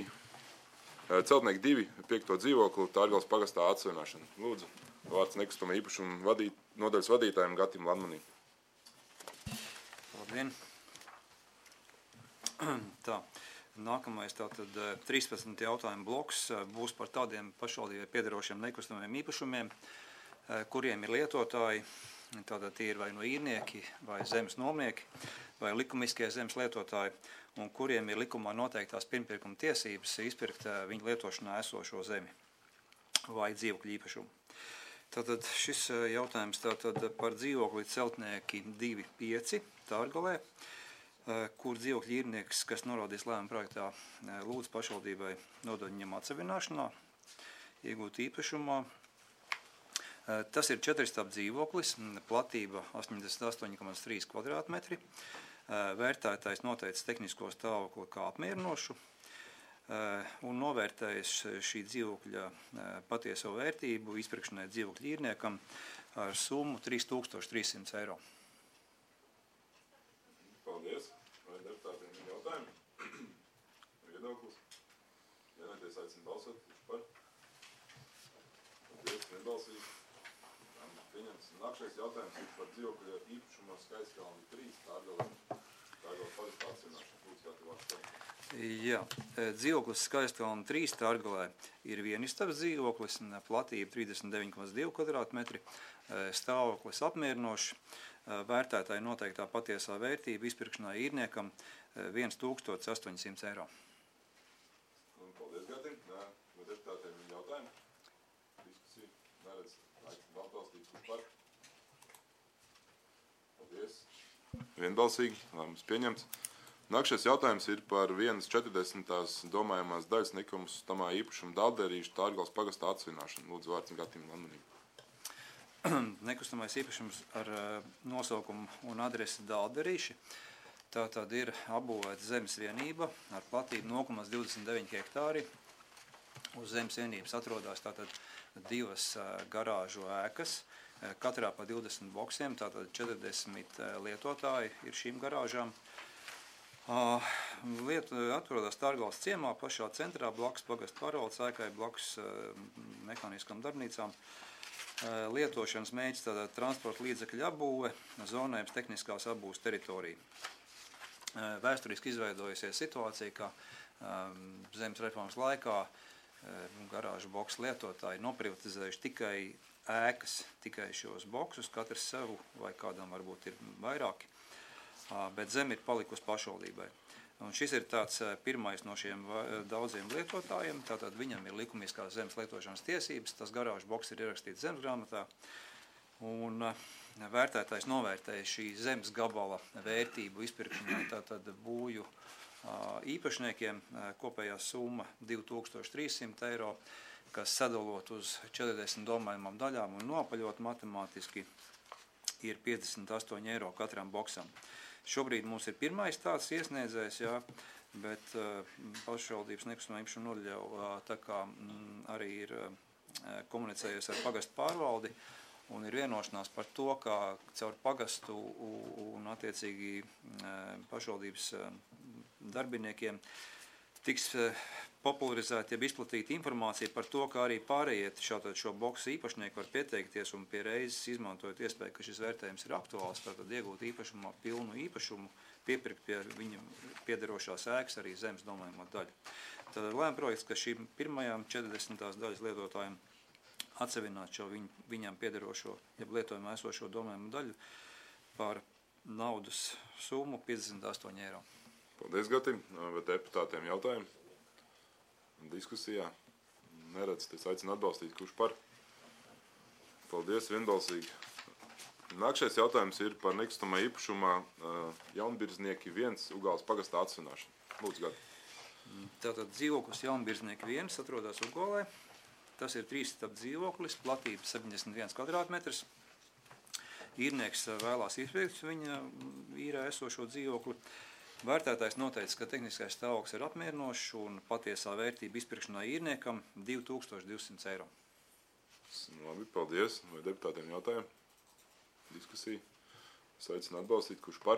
5. dzīvokli Tārgales pagastā atsevināšanu. Lūdzu, vārds nekustamā īpašuma nodaļas vadītājiem Gatim Landmanim. Labdien. Tā. Nākamais tātad 13 jautājumu bloks būs par tādiem pašvaldībai piederošiem nekustamiem īpašumiem, kuriem ir lietotāji, tātad tie ir vai no īrnieki, vai zemes nomnieki, vai likumiskie zemes lietotāji, un kuriem ir likumā noteiktās pirmpirkuma tiesības izpirkt viņu lietošanā esošo zemi vai dzīvokļu īpašumu. Tātad šis jautājums tātad par dzīvokli Celtnieki 2,5 Tārgalē, kur dzīvokļu īrnieks, kas norādīs lēmuma projektā, lūdz pašvaldībai nodot viņam atsevināšanā, iegūt īpašumā. Tas ir 4-stāvu dzīvoklis, platība 88,3 kvadrātmetri. Vērtētājs noteica tehnisko stāvokli kā apmierinošu un novērtējis šī dzīvokļa patieso vērtību izpirkšanai dzīvokļu īrniekam ar summu 3300 eiro. Paldies. Vai deputātiem ir jautājumi? Viedoklis? Vienoties aicina balsot. Par? Paldies. Vienbalsīgi. Pieņemts. Nākšais jautājums ir par dzīvokļu īpašumu Skaistkalni 3 Tārgalē. Tārgalē pagastā atsevināšana. Lūdzu, kā tu vārds par? Jā, dzīvoklis Skaistkalni 3 Tārgalē ir vienistabas dzīvoklis, platība 39,2 kvadrātmetri, stāvoklis apmierinošs, vērtētāji noteiktā patiesā vērtība izpirkšanā īrniekam 1800 eiro. Paldies, Gatim. Vai deputātiem ir jautājumi? Diskusija? Neredz. Aicinu atbalstīt. Kurš par? Paldies. Vienbalsīgi. Lēmums pieņemts. Nākšais jautājums ir par 1,40 domājamās daļas nekumus tamā īpašuma Dalderīša Tārgales pagastā atsevināšanu. Lūdzu, vārds Gatim Lanmanim. Nekustamais īpašums ar nosaukumu un adresi Dalderīši. Tā tad ir apbūvēta zemes vienība ar platību 0,29 hektāri. Uz zemes vienības atrodas tātad 2 garāžu ēkas, katrā pa 20 boksiem, tātad 40 lietotāji ir šīm garāžām. Atrodas Tārgales ciemā, pašā centrā, blakus pagasta pārvaldes ēkai, blakus mehāniskām darbnīcām. Lietošanas mērķis tātad transporta līdzekļu apbūve, zonējums tehniskās apbūves teritorija. Vēsturiski izveidojusies situācija, ka zemes reformas laikā garāžu boksu lietotāji noprivatizējuši tikai ēkas, tikai šos boksus, katrs savu vai kādam varbūt ir vairāki. Bet zeme ir palikusi pašvaldībai. Un šis ir tāds pirmais no šiem daudziem lietotājiem, tātad viņam ir likumiskās zemes lietošanas tiesības, tas garāžu boks ir ierakstīts zemes grāmatā, un vērtētājs novērtēja šī zemes gabala vērtību izpirkšanai, tātad būju īpašniekiem kopējā summa 2300 eiro, kas sadalot uz 40 domājumām daļām un nopaļot matemātiski ir 58 eiro katram boksam. Šobrīd mums ir pirmais tāds iesniedzējs, jā, bet pašvaldības nekustamā īpašuma nodaļa tā kā arī ir komunicējusi ar pagastu pārvaldi un ir vienošanās par to, ka caur pagastu un attiecīgi pašvaldības darbiniekiem tiks popularizēta, ja izplatīta informācija par to, kā arī pārējie šo boksu īpašnieku var pieteikties un pie reizes izmantojot iespēju, ka šis vērtējums ir aktuāls, tātad iegūt īpašumā pilnu īpašumu, piepirkt pie viņam piederošās ēkas arī zemes domājumā daļu. Tad lēma projekts, ka šīm pirmajām 40. daļas lietotājiem atsevināt šo viņam piederošo, ja lietojumā esošo domājumu daļu par naudas summu 58 eiro. Paldies, Gatim. Vai deputātiem jautājumi? Diskusijā? Neredz, tas aicina atbalstīt. Kurš par? Paldies, vienbalsīgi. Nākšais jautājums ir par nekustamā īpašumā Jaunbirznieki 1 Ugāles pagastā atsevināšanu. Lūdzu, Gati. Tātad dzīvoklis Jaunbirznieki 1 atrodas Ugolē. Tas ir 3-stabu dzīvoklis, platība 71 kvadrātmetrs. Īrnieks vēlās izpirkt viņa īrē esošo dzīvokli. Vērtētājs noteica, ka tehniskais stāvoklis ir apmierinošs un patiesā vērtība izpirkšanā īrniekam 2200 eiro. Labi, paldies. Vai deputātiem jautājumi? Diskusija. Es aicinu atbalstīt. Kurš par?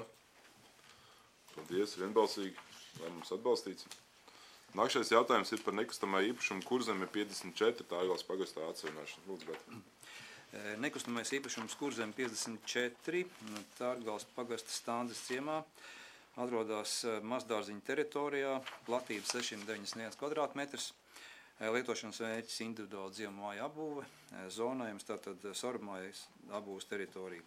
Paldies, vienbalsīgi. Lēmums atbalstīts. Nākšais jautājums ir par nekustamā īpašumu Kurzeme 54 Tārgales pagastā atsevināšanu. Lūdzu, Gati. Nekustamais īpašums Kurzeme 54 Tārgales pagasta Standes ciemā atrodas mazdārziņa teritorijā, platība 691 kvadrātmetrs, lietošanas vērķis individuāli dzīvu māju apbūve, zonējums tātad sorumājas apbūves teritorija.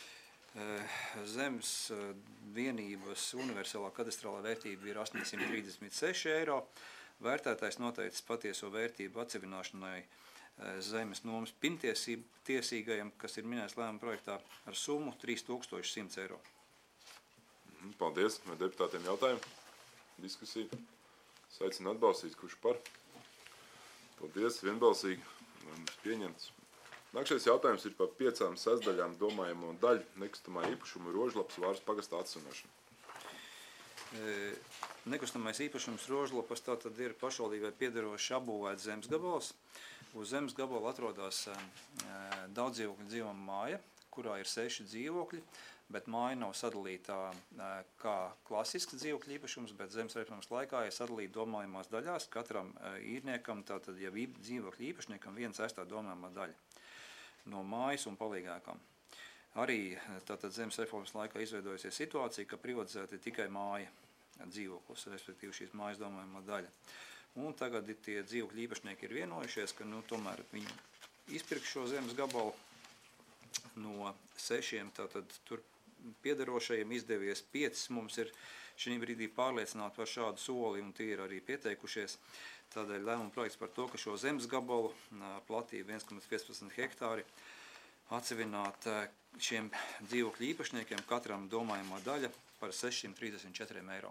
Zemes vienības universālā kadastrālā vērtība ir 836 eiro, vērtētājs noteicis patieso vērtību atsevināšanai zemes nomas pirmtiesīgajam, kas ir minēts lēmuma projektā, ar summu 3100 eiro. Paldies. Vai deputātiem jautājumi? Diskusija. Aicinu atbalstīt, kurš par. Paldies. Vienbalsīgi. Lēmums pieņemts. Nākšais jautājums ir par 5 sasdaļām domājamo daļu nekustamā īpašuma Rožlapas Vāras pagastā atsaunošanu. Nekustamais īpašums Rožlapas tātad ir pašvaldībai piederošs apbūvēts zemes gabals. Uz zemes gabala atrodas daudzdzīvokļu dzīvojama māja, kurā ir 6 dzīvokļi, bet māja nav sadalīta kā klasisks dzīvokļu īpašums, bet zemes reformas laikā ir sadalīta domājumās daļās, katram īrniekam, tātad jau dzīvokļu īpašniekam viena sestā domājumā daļa no mājas un palīgākam. Arī tātad zemes reformas laikā izveidojusies situācija, ka privatizēta ir tikai māja dzīvoklis, respektīvi šīs mājas domājumā daļa. Un tagad tie dzīvokļu īpašnieki ir vienojušies, ka tomēr viņi izpirks šo zemes gabalu no 6, tātad tur piederošajiem izdevies 5. Mums ir šī brīdī pārliecināti par šādu soli, un tie ir arī pieteikušies. Tādēļ lēmuma projekts par to, ka šo zemes gabalu platību 1,15 hektāri atsevināt šiem dzīvokļu īpašniekiem katram domājumā daļa par 634 eiro.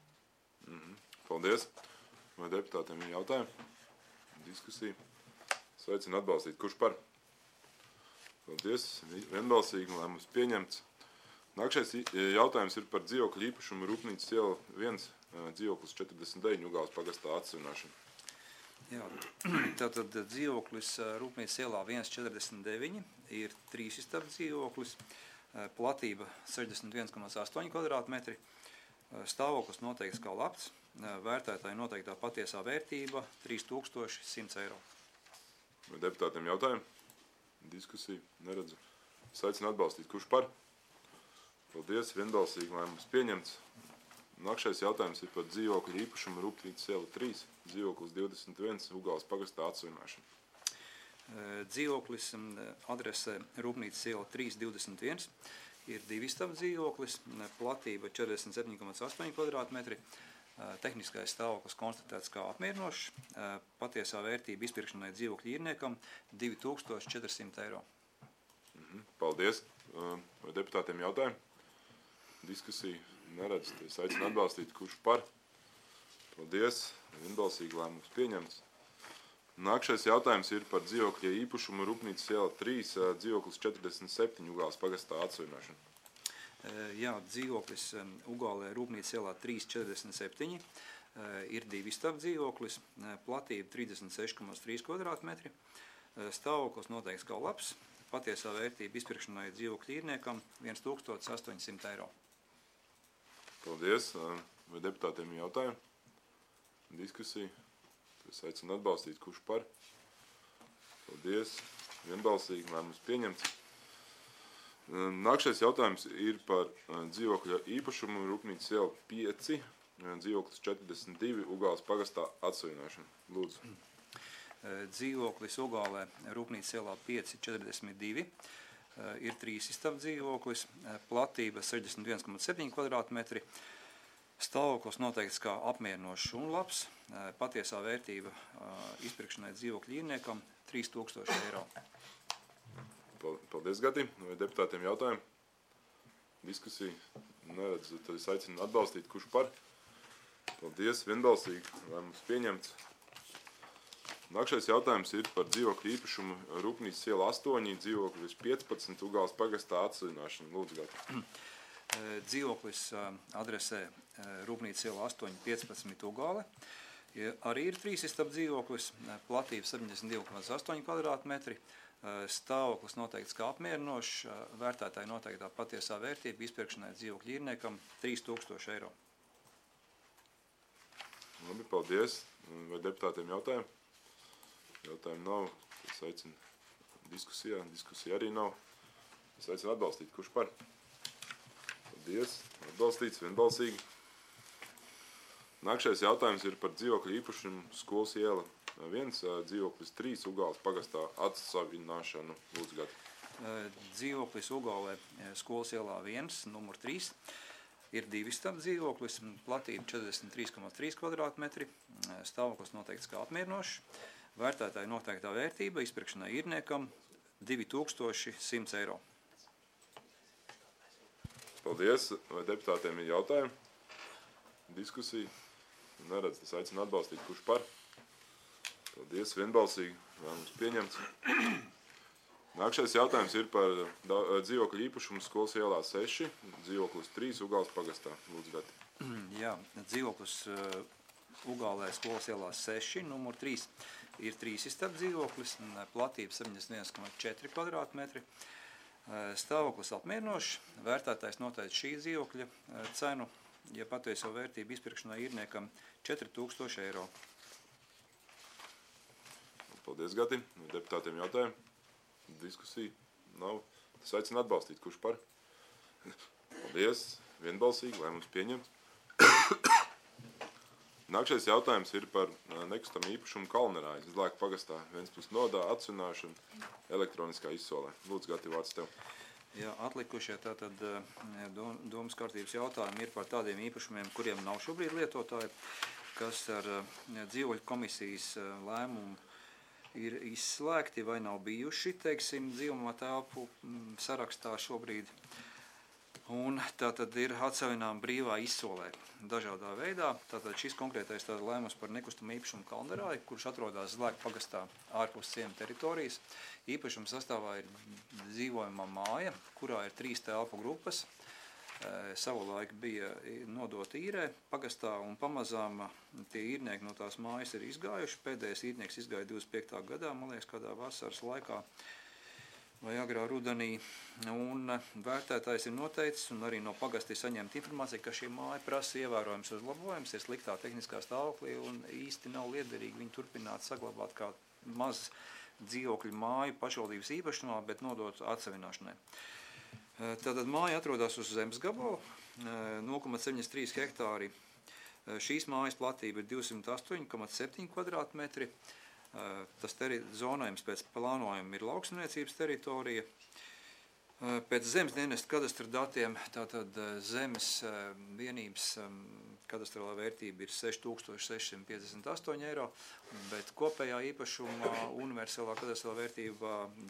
Paldies. Vai deputātiem ir jautājumi? Diskusija. Aicinu atbalstīt. Kurš par? Paldies. Vienbalsīgi. Lēmums pieņemts. Nākšais jautājums ir par dzīvokļu īpašumu Rūpnīcas iela 1, dzīvoklis 49 Ugāles pagastā atsevināšanu. Jā, tātad dzīvoklis Rūpnīcas ielā 149 ir 3 istabu dzīvoklis, platība 61,8 kvadrātmetri, stāvoklis noteikts kā labs, vērtētāji noteiktā patiesā vērtība 3100 eiro. Vai deputātiem jautājumi? Diskusija neredzu. Aicinu atbalstīt. Kurš par? Paldies. Vienbalsīgi lēmums pieņemts. Nākšais jautājums ir par dzīvokļu īpašumu Rūpnīcas iela 3, dzīvoklis 21, Ugāles pagastā atsevināšanu. Dzīvoklis adresē Rūpnīcas iela 321 ir 2 istabu dzīvoklis, platība 47,8 kvadrātmetri, tehniskais stāvoklis konstatēts kā apmierinošs, patiesā vērtība izpirkšanai dzīvokļu īrniekam 2400 eiro. Paldies. Vai deputātiem jautājumi? Diskusija neredz. Es aicinu atbalstīt. Kurš par? Paldies. Vienbalsīgi lēmums pieņemts. Nākšais jautājums ir par dzīvokļu īpašumu Rūpnīcas iela 3, dzīvoklis 47 Ugāles pagastā atsevināšanu. Jā, dzīvoklis Ugālē Rūpnīcas ielā 347 ir 2 istabu dzīvoklis, platība 36,3 kvadrātmetri, stāvoklis noteikts kā labs, patiesā vērtība izpirkšanai dzīvokļu īrniekam 1800 eiro. Paldies. Vai deputātiem ir jautājumi? Diskusija. Es aicinu atbalstīt. Kurš par? Paldies. Vienbalsīgi lēmums pieņemts. Nākšais jautājums ir par dzīvokļa īpašumu Rūpnīcas iela 5, dzīvoklis 42 Ugāles pagastā atsevināšanu. Lūdzu. Dzīvoklis Ugālē Rūpnīcas ielā 542 ir 3 istabu dzīvoklis, platība 61,7 kvadrātmetri, stāvoklis noteikts kā apmierinošs un labs, patiesā vērtība izpirkšanai dzīvokļu īrniekam 3000 eiro. Paldies, Gati. Vai deputātiem jautājumi? Diskusija neredzu. Tad es aicinu atbalstīt. Kurš par? Paldies. Vienbalsīgi. Lēmums pieņemts. Nākšais jautājums ir par dzīvokļu īpašumu Rūpnīcas iela 8, dzīvoklis 15 Ugāles pagastā atsevināšanu. Lūdzu, Gati. Dzīvoklis adresē Rūpnīcas iela 8, 15 Ugāle. Arī ir 3 istabu dzīvoklis, platība 72,8 kvadrātmetri, stāvoklis noteikts kā apmierinošs, vērtētāji noteiktā patiesā vērtība izpirkšanai dzīvokļu īrniekam 3000 eiro. Labi, paldies. Vai deputātiem jautājumi? Jautājumu nav. Es aicinu diskusijā. Diskusija arī nav. Es aicinu atbalstīt. Kurš par? Paldies. Atbalstīts vienbalsīgi. Nākšais jautājums ir par dzīvokļu īpašumu skolas iela 1, dzīvoklis 3 Ugāles pagastā atsavināšanu. Lūdzu, Gati. Dzīvoklis Ugālē skolas ielā 1, numur 3. Ir 2 istabu dzīvoklis, platība 43,3 kvadrātmetri, stāvoklis noteikts kā apmierinošs, Vērtētāja noteiktā vērtība izpirkšanai īrniekam 2100 eiro. Paldies. Vai deputātiem ir jautājumi? Diskusija? Neredz, tas aicina atbalstīt. Kurš par? Paldies. Vienbalsīgi. Lēmums pieņemts. Nākšais jautājums ir par dzīvokļu īpašumu Skolas ielā 6, dzīvoklis 3, Ugāles pagastā. Lūdzu, Gati. Jā, dzīvoklis Ugālē Skolas ielā 6, numur 3, ir 3 istab dzīvoklis, platība 71,4 kvadrātmetri. Stāvoklis apmierinošs, vērtētājs noteica šī dzīvokļa cenu, ja patieso vērtību izpirkšanai īrniekam 4000 eiro. Paldies, Gati. Deputātiem jautājumi? Diskusija nav. Tas aicina atbalstīt. Kurš par? Paldies. Vienbalsīgi. Lēmums pieņemts. Nākšais jautājums ir par nekustamā īpašumu Kalnerāja, Zlēku pagastā, Ventspils nodā, atsvināšana, elektroniskā izsolē. Lūdzu, Gati, vārds tev. Jā, atlikušie tātad domas kārtības jautājumi ir par tādiem īpašumiem, kuriem nav šobrīd lietotāji, kas ar dzīvoļu komisijas lēmumu ir izslēgti vai nav bijuši, teiksim, dzīvumā telpu sarakstā šobrīd. Un tātad ir atsevinām brīvā izsolē dažādā veidā. Tātad šis konkrētais lēmums par nekustamu īpašumu Kalnerāju, kurš atrodas Zlēku pagastā ārpus ciema teritorijas. Īpašuma sastāvā ir dzīvojamā māja, kurā ir 3 telpu grupas. Savulaik bija nodota īrē pagastā un pamazām tie īrnieki no tās mājas ir izgājuši. Pēdējais īrnieks izgāja 25. gadā, man liekas, kādā vasaras laikā vai agrā rudenī, un vērtētājs ir noteicis, un arī no pagasta ir saņemta informācija, ka šī māja prasa ievērojams uzlabojums, ir sliktā tehniskā stāvoklī, un īsti nav liederīgi viņu turpināt saglabāt kā maz dzīvokļu māju pašvaldības īpašumā, bet nodot atsevināšanai. Tātad māja atrodas uz zemes gabalu, 0,73 hektāri. Šīs mājas platība ir 208,7 kvadrātmetri. Tas zonējums pēc plānojuma ir lauksaimniecības teritorija. Pēc zemes dienesta kadastra datiem tātad zemes vienības kadastrālā vērtība ir 6658 eiro, bet kopējā īpašuma universālā kadastrālā vērtība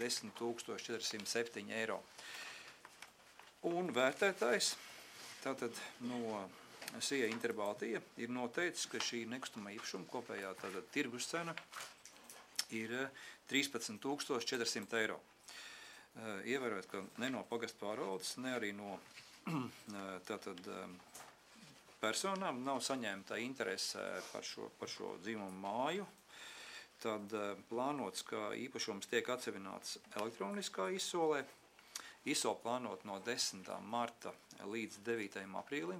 10407 eiro. Un vērtētājs tātad no SIA Interbaltija ir noteicis, ka šī nekustamā īpašuma kopējā tātad tirgus cena ir 13400 eiro. Ievērojot, ka ne no pagasta pārvaldes, ne arī no tātad personām nav saņemta interese par šo dzīvumu māju, tad plānots, ka īpašums tiek atsevināts elektroniskā izsolē. Izsole plānot no 10. marta līdz 9. aprīlim,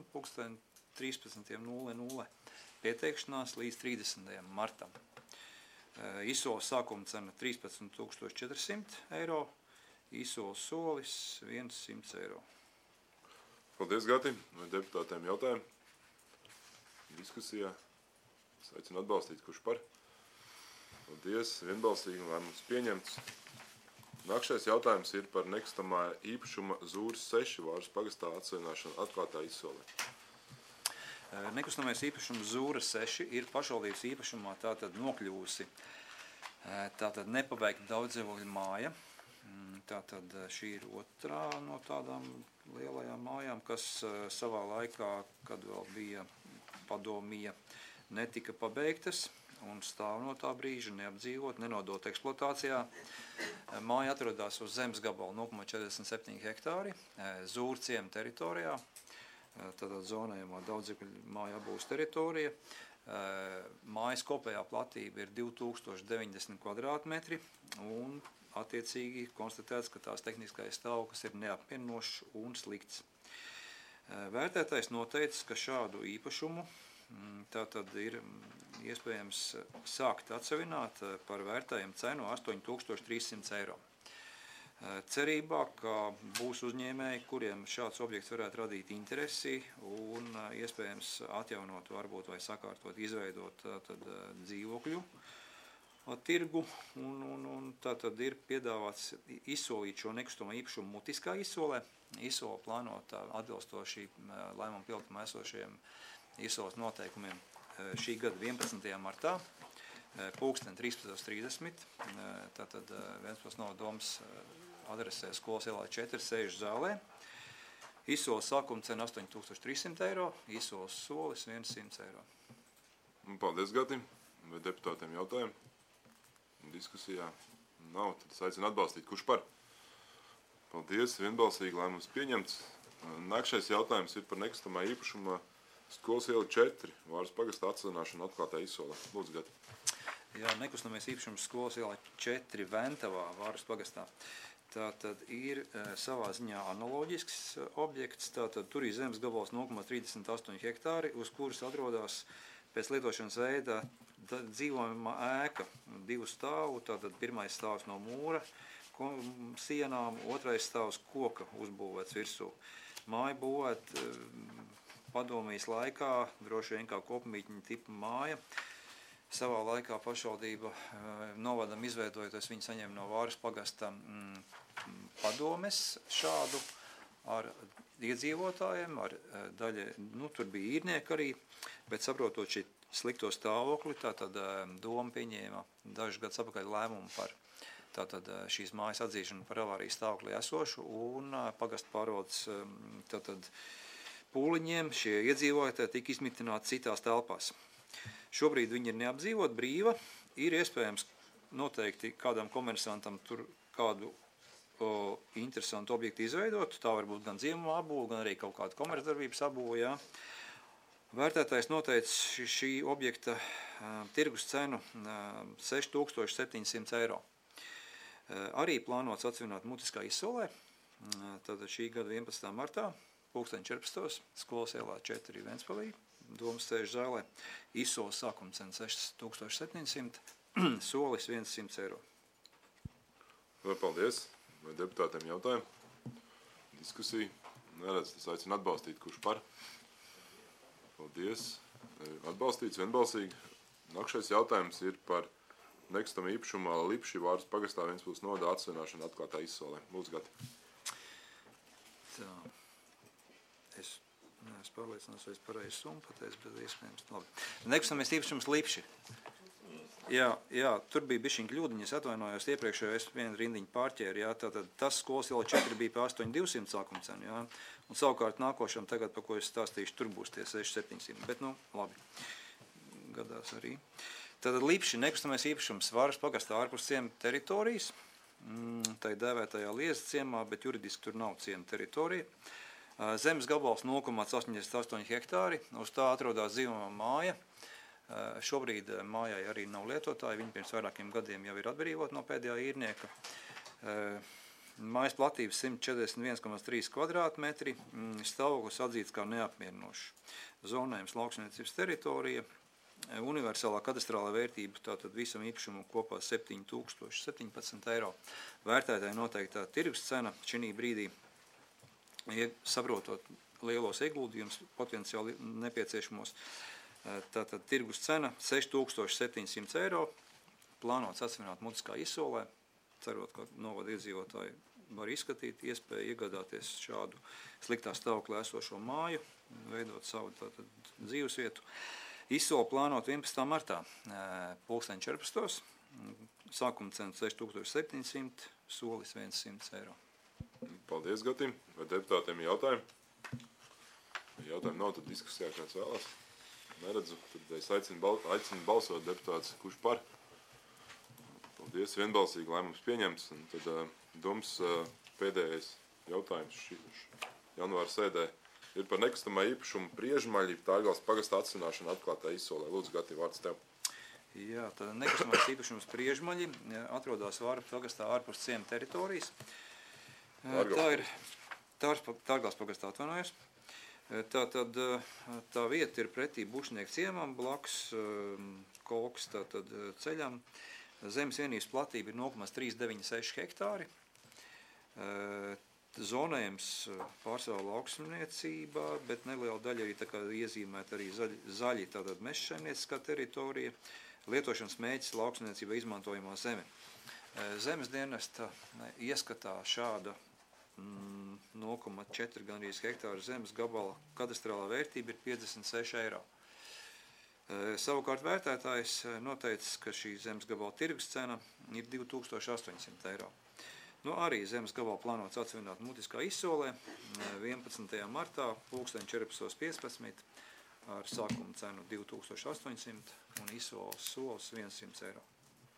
13:00, pieteikšanās līdz 30. martam. Izsoles sākuma cena 13400 eiro, izsoles solis 100 eiro. Paldies, Gati. Vai deputātiem jautājumi? Diskusijā. Es aicinu atbalstīt, kurš par. Paldies, vienbalsīgi, lēmums pieņemts. Nākšais jautājums ir par nekustamā īpašuma Zūras 6 Vāras pagastā atsevināšanu atklātā izsolē. Nekustamais īpašums Zūras 6 ir pašvaldības īpašumā tātad nokļuvusi tātad nepabeigta daudzdzīvokļu māja. Tātad šī ir otrā no tādām lielajām mājām, kas savā laikā, kad vēl bija padomija, netika pabeigtas un stāv no tā brīža neapdzīvot, nenodot eksploatācijā. Māja atrodas uz zemes gabalu 0,47 hektāri Zūru ciema teritorijā. Tātad zonējumā daudzdzīvokļu māja būs teritorija. Mājas kopējā platība ir 2090 kvadrātmetri un attiecīgi konstatēts, ka tās tehniskais stāvoklis ir neapmierinošs un slikts. Vērtētājs noteicis, ka šādu īpašumu tātad ir iespējams sākt atsevināt par vērtējumu cenu 8300 eiro. Cerībā, ka būs uzņēmēji, kuriem šāds objekts varētu radīt interesi un iespējams atjaunot varbūt vai sakārtot, izveidot tātad dzīvokļu tirgu un tātad ir piedāvāts izsolīt šo nekustamo īpašumu mutiskā izsolē. Izsole plānot atbilstoši lēmumu pielikumā esošajiem izsoles noteikumiem šī gada 11. martā. pulksten 13:30. Tātad Ventspils novada domas adresē Skolas ielā 4 sēžu zālē. Izsoles sākuma cena 8300 eiro, izsoles solis 100 eiro. Paldies, Gati. Vai deputātiem jautājumi? Diskusijā nav, tad es aicinu atbalstīt. Kurš par? Paldies, vienbalsīgi lēmums pieņemts. Nākšais jautājums ir par nekustamā īpašuma Skolas iela 4, Vāras pagasta atsevināšanu atklātā izsolē. Lūdzu, Gati. Jā, nekustamies īpašums Skolas ielā 4 Ventavā, Vāras pagastā. Tātad ir savā ziņā analoģisks objekts, tātad tur ir zemes gabals 0,38 hektāri, uz kuras atrodas pēc lietošanas veida dzīvojamā ēka, 2 stāvu, tātad pirmais stāvs no mūra sienām, otrais stāvs koka uzbūvēts virsū. Māja būvēt padomijas laikā, droši vien kā kopmītņa tipa māja. Savā laikā pašvaldība novadam izveidojoties, viņi saņem no Vāras pagasta padomes šādu ar iedzīvotājiem, ar daļa, tur bija īrnieki arī, bet saprotot šī slikto stāvokli, tātad doma pieņēma dažus gadus atpakaļ lēmumu par tātad šīs mājas atzīšanu par avārijas stāvoklī esošu un pagasta pārvaldes tātad pūliņiem šie iedzīvotāji tika izmitināti citās telpās. Šobrīd viņi ir neapdzīvot, brīva, ir iespējams noteikti kādam komersantam tur kādu interesantu objektu izveidot, tā var būt gan dzīvumā apbūve, gan arī kaut kāda komercdarbības apbūve, jā. Vērtētājs noteica šī objekta tirgus cenu 6700 eiro. Arī plānots atsevināt mutiskā izsolē, tātad šī gada 11. martā, 2014. Skolas ielā 4 Ventspilī, domas sēžu zālē, izsoles sākuma cena 6700, solis 100 eiro. Paldies. Vai deputātiem jautājumi? Diskusija. Neredz, es aicinu atbalstīt. Kurš par? Paldies. Atbalstīts vienbalsīgi. Nākšais jautājums ir par nekustamā īpašumā Lipši Vāras pagastā Ventspils novada atsevināšanu atklātā izsolē. Lūdzu, Gati. Tā. Es pārliecinos, vai es pareizi summu pateicu, bet iespējams labi. Nekustamies īpašums Lipši. Jā, tur bija bišķiņ kļūdiņa, es atvainojos iepriekšējo, es vienu rindiņu pārķēru, jā, tātad tas Skolas iela 4 bija pa 8200 sākuma cenu, jā, un savukārt nākošam tagad, pa ko es stāstīšu, tur būs tie 6700, bet, labi, gadās arī. Tātad Lipši, nekustamais īpašums Vāras pagastā ārpus ciema teritorijas, tai dēvētajā Liezas ciemā, bet juridiski tur nav ciema teritorija. Zemes gabals 0,88 hektāri, uz tā atrodas dzīvojamā māja. Šobrīd mājai arī nav lietotāji, viņi pirms vairākiem gadiem jau ir atbrīvot no pēdējā īrnieka. Mājas platības 141,3 kvadrātmetri, stāvoklis atzīts kā neapmierinošs. Zonējums lauksaimniecības teritorija, universālā kadastrālā vērtība, tātad visam īpašumam kopā 7017 eiro. Vērtētāji noteiktā tirgus cena šī brīdī, saprotot lielos ieguldījumus, potenciāli nepieciešamos, tātad tirgus cena 6700 eiro, plānots atsevināt mutiskā izsolē, cerot, ka novada iedzīvotāji var izskatīt iespēju iegādāties šādu sliktā stāvoklī esošo māju, veidot savu tātad dzīvesvietu. Izsole plānot 11. martā, 2014. Sākuma cena 6700, solis 100 eiro. Paldies, Gati. Vai deputātiem jautājumi? Jautājumi nav, tad diskusijā kāds vēlās. Neredzu, tad es aicinu balsot deputāts, kurš par. Paldies, vienbalsīgi lēmums pieņemts. Un tad domas pēdējais jautājums janvāra sēdē ir par nekustamā īpašumu Priežmaļi Tārgals pagastā atsevināšanu atklātā izsolē. Lūdzu, Gati, vārds tev. Jā, tad nekustamais īpašums Priežmaļi atrodas Vāras pagastā ārpus ciema teritorijas. Tā ir Tārgals pagastā, atvainojos. Tātad tā vieta ir pretī Bušnieku ciemam, blakus Kolkas tātad ceļam. Zemes vienības platība ir 0,396 hektāri. Zonējums pārsvarā lauksaimniecībā, bet neliela daļa arī tā kā iezīmēta arī zaļi tātad mežsaimnieciskā teritorija. Lietošanas mēģis lauksaimniecībā izmantojamā zeme. Zemes dienesta ieskatā šāda 0,4 gandrīz hektāru zemes gabala kadastrālā vērtība ir 56 eiro. Savukārt vērtētājs noteicis, ka šī zemes gabala tirgus cena ir 2800 eiro. Arī zemes gabalu plānots atsvināt mutiskā izsolē 11. martā 14.15 ar sākuma cenu 2800 un izsoles solis 100 eiro.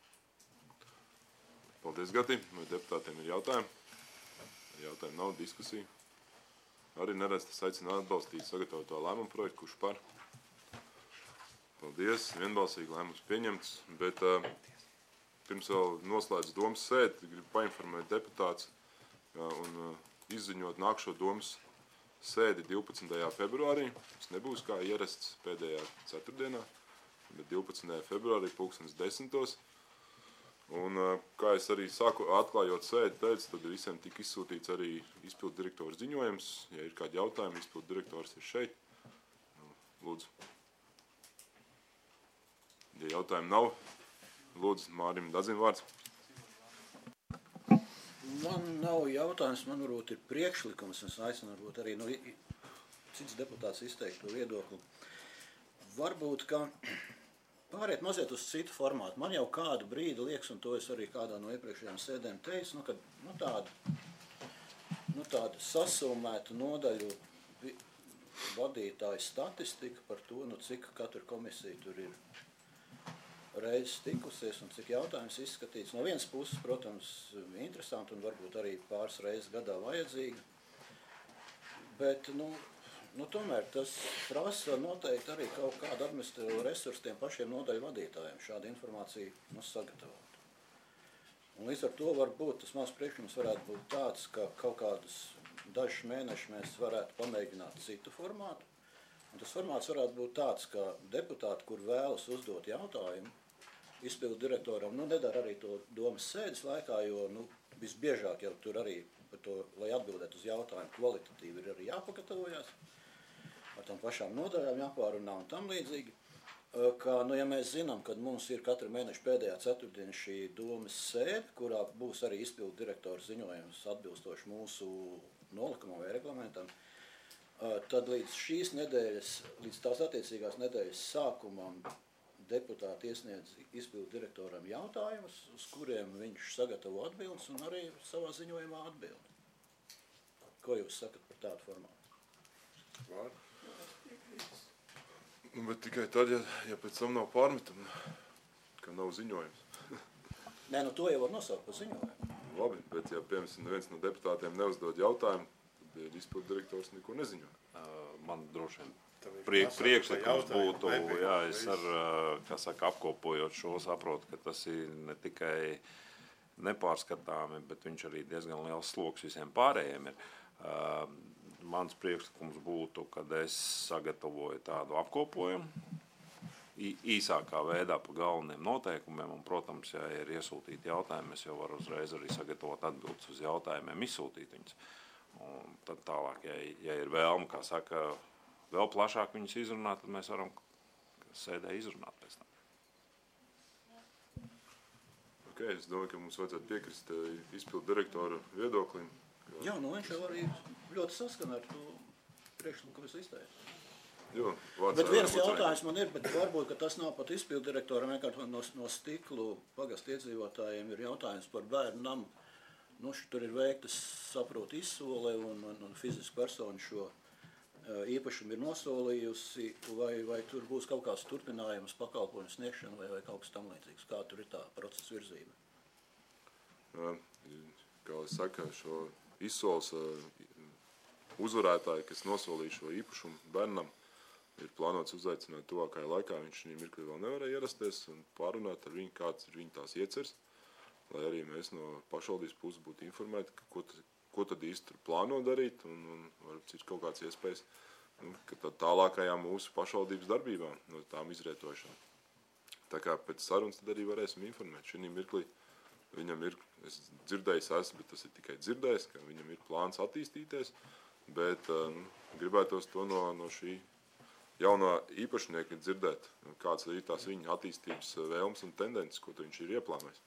Paldies, Gati. Vai deputātiem ir jautājumi? Jautājumi nav, diskusija. Arī neredz, tas aicina atbalstīt sagatavoto lēmumu projektu, kurš par. Paldies, vienbalsīgi lēmums pieņemts, bet pirms vēl noslēdz domas sēdi, gribu painformēt deputāts un izziņot nākšo domas sēdi 12. februārī. Tas nebūs kā ierasts pēdējā ceturtdienā, bet 12. februārī 10:10. Un, kā es arī sāku atklājot sēdi teicu, tad visiem tika izsūtīts arī izpildu direktora ziņojums. Ja ir kādi jautājumi, izpildu direktors ir šeit. Lūdzu. Ja jautājumi nav, lūdzu, Mārim Dadzim vārds. Man nav jautājums, man varbūt ir priekšlikums, es aicinu varbūt arī cits deputāts izteikt to viedokli. Varbūt, ka pāriet mazliet uz citu formātu. Man jau kādu brīdi liekas, un to es arī kādā no iepriekšējām sēdēm teicu, ka tāda sasumēta nodaļu vadītāju statistika par to, cik katra komisija tur ir reizes tikusies un cik jautājums izskatīts. No vienas puses, protams, interesanti un varbūt arī pāris reizes gadā vajadzīga, bet, tomēr tas prasa noteikti arī kaut kādu administratīvu resursu tiem pašiem nodaļu vadītājiem šādu informāciju sagatavot. Un līdz ar to varbūt tas mans priekšlikums varētu būt tāds, ka kaut kādus dažus mēnešus mēs varētu pamēģināt citu formātu. Un tas formāts varētu būt tāds, ka deputāti, kur vēlas uzdot jautājumu izpildu direktoram, nedara arī to domas sēdes laikā, jo visbiežāk jau tur arī par to, lai atbildētu uz jautājumu kvalitatīvi, ir arī jāpagatavojās. Ar tām pašām nodaļām jāpārunā un tam līdzīgi, ka, ja mēs zinām, ka mums ir katra mēneša pēdējā ceturtdiena šī domas sēde, kurā būs arī izpildu direktora ziņojums atbilstoši mūsu nolikumam vai reglamentam, tad līdz šīs nedēļas, līdz tās attiecīgās nedēļas sākumam deputāti iesniedz izpildu direktoram jautājumus, uz kuriem viņš sagatavo atbildes un arī savā ziņojumā atbild. Ko jūs sakat par tādu formātu? Bet tikai tad, ja pēc tam nav pārmetumi, ka nav ziņojums. Nē, to jau var nosaukt par ziņojumu. Labi, bet ja, piemēram, neviens no deputātiem neuzdod jautājumu, tad izpildu direktors neko neziņo. Man droši vien priekšlikums būtu, es apkopojot šo saprotu, ka tas ir ne tikai nepārskatāmi, bet viņš arī diezgan liels sloks visiem pārējiem ir. Mans priekšlikums būtu, kad es sagatavoju tādu apkopojumu, īsākā veidā pa galveniem noteikumiem, un, protams, ja ir iesūtīti jautājumi, es jau varu uzreiz arī sagatavot atbildes uz jautājumiem, izsūtīt viņus. Un tad tālāk, ja ir vēlme, kā saka, vēl plašāk viņus izrunāt, tad mēs varam sēdē izrunāt pēc tam. Es domāju, ka mums vajadzētu piekrist izpildu direktoru viedoklim. Jā, viņš jau arī ļoti saskana ar to priekšlikumu, ko es izteicu. Bet viens jautājums man ir, bet varbūt, ka tas nav pat izpildu direktoram, vienkārši no Stiklu pagastu iedzīvotājiem ir jautājums par bērnu namu. Tur ir veiktas, saprotu, izsole un fiziska persona šo īpašumu ir nosolījusi, vai tur būs kaut kāds turpinājums, pakalpojumu sniegšana vai kaut kas tam līdzīgs. Kā tur ir tā procesa virzība? Kā es saku, šo izsoles uzvarētāju, kas nosolīja šo īpašumu bērnam, ir plānots uzaicināt tuvākajā laikā. Viņš šī mirklī vēl nevarēja ierasties un pārunāt ar viņu, kāds ir viņa tās ieceres, lai arī mēs no pašvaldības puses būtu informēti, ko tad īsti plāno darīt un varbūt ir kaut kāds iespējas tālākajām mūsu pašvaldības darbībām no tām izrietošām. Tā kā pēc sarunas tad arī varēsim informēt. Šī mirklī viņam ir, es dzirdējis esmu, bet tas ir tikai dzirdējis, ka viņam ir plāns attīstīties, bet gribētos to no šī jaunā īpašnieka dzirdēt, kāds ir tās viņa attīstības vēlmes un tendences, ko viņš ir ieplānojis.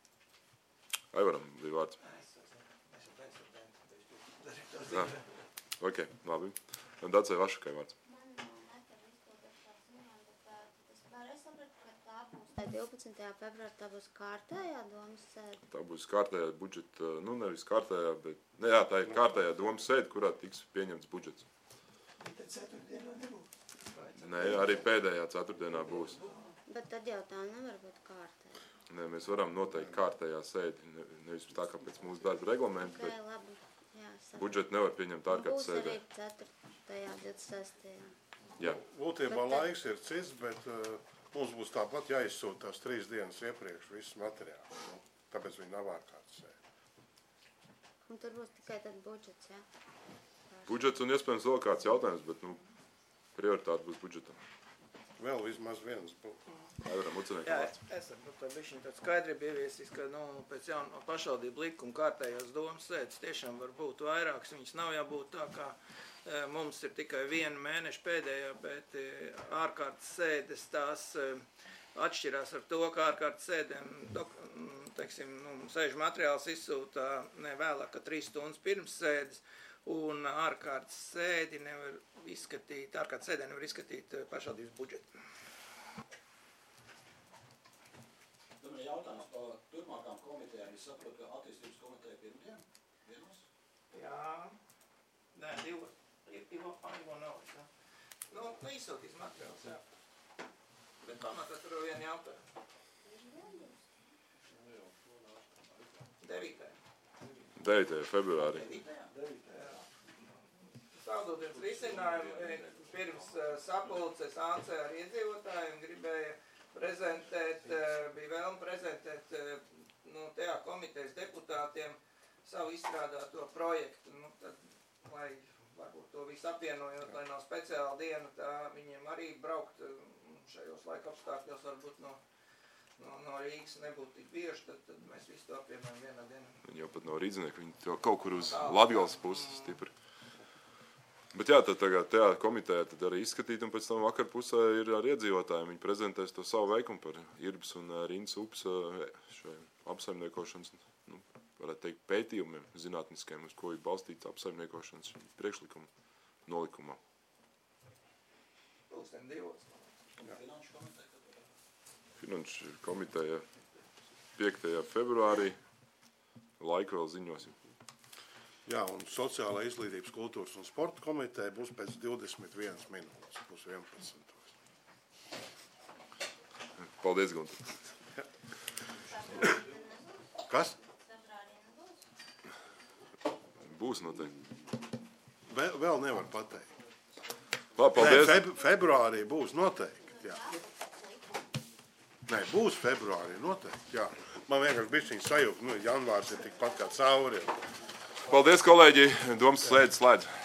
Aivaram bija vārds. Ok, labi. Dacei Vašakai vārds. Tā 12. februārā tā būs kārtējā domas sēde? Tā būs kārtējā budžeta, nu nevis kārtējā, bet, ne, jā, tā ir kārtējā domas sēde, kurā tiks pieņemts budžets. Nē, arī pēdējā ceturtdienā būs. Bet tad jau tā nevar būt kārtējā. Nē, mēs varam noteikt kārtējā sēdi, nevis tā kā pēc mūsu darba reglamenta, Okay, labi. Jā, budžetu nevar pieņemt ārkārtas sēdē. Būs arī 4. 26. Jā. Būtībā laiks ir cits, bet mums būs tāpat jāizsūta tās 3 dienas iepriekš viss materiāls. Tāpēc viņi nav ārkārtas sēdi. Un tur būs tikai tad budžets, jā? Budžets un iespējams vēl kāds jautājums, bet, nu, prioritāte būs budžetam. Vēl vismaz viens būs. Aivaram Muciniekam Jā, vārds. es varu tā bišķiņ tādu skaidrību ieviesīs, ka, nu, pēc jaunu pašvaldību likuma kārtējās domas sēdes tiešām var būt vairākas. Viņas nav jābūt tā, kā mums ir tikai 1 mēneša pēdējā, bet ārkārtas sēdes tās atšķirās ar to, ka ārkārtas sēdēm, teiksim, sēžu materiāls izsūta ne vēlāk, ka 3 stundas pirms sēdes, un ārkārtas sēdi nevar izskatīt, ārkārtas sēdē nevar izskatīt pašvaldības budžetu. Jautājums par turpmākām komitejām. Es saprotu, ka attīstības komiteja pirmdien vienos? Jā, nē, 2. Ivo nav, jā. Nu, izsūtīs materiāls, jā. Bet pamatā tur vienu jautājumu. 9. 9. februārī. 9. Saldūdienas risinājumu pirms sapulces ANCE ar iedzīvotājiem gribēja prezentēt, bija vēlme prezentēt tajā komitejas deputātiem savu izstrādāto projektu. Nu, tad, lai varbūt to visu apvienojot, lai nav speciāla diena, tā viņiem arī braukt šajos laika apstākļos varbūt no Rīgas nebūtu tik bieži, tad mēs visu to apvienojam vienā dienā. Viņi jau pat no Rīdzinieka, viņi to kaut kur uz Latgales puses stipri. Bet jā, tad tagad tajā komitejā tad arī izskatīt, un pēc tam vakar pusē ir ar iedzīvotājiem. Viņi prezentēs to savu veikumu par Irbas un Rindas upes šai apsaimniekošanas, nu, varētu teikt, pētījumiem zinātniskiem, uz ko ir balstīts apsaimniekošanas priekšlikuma nolikumā. Pulksten 2. Finanšu komiteja 5. februārī. Laiku vēl ziņosim. Jā, un sociālā izglītības, kultūras un sporta komiteja būs pēc 21 minūtes, būs 11. Paldies, Gunter. Kas? Būs noteikti. Vēl nevar pateikt. Labi, paldies. Nē, februārī būs noteikti, jā. Nē, būs februārī noteikti, jā. Man vienkārši bišķiņ sajūta, janvārs ir tikpat kā cauri. Paldies, kolēģi. Domas slēdz.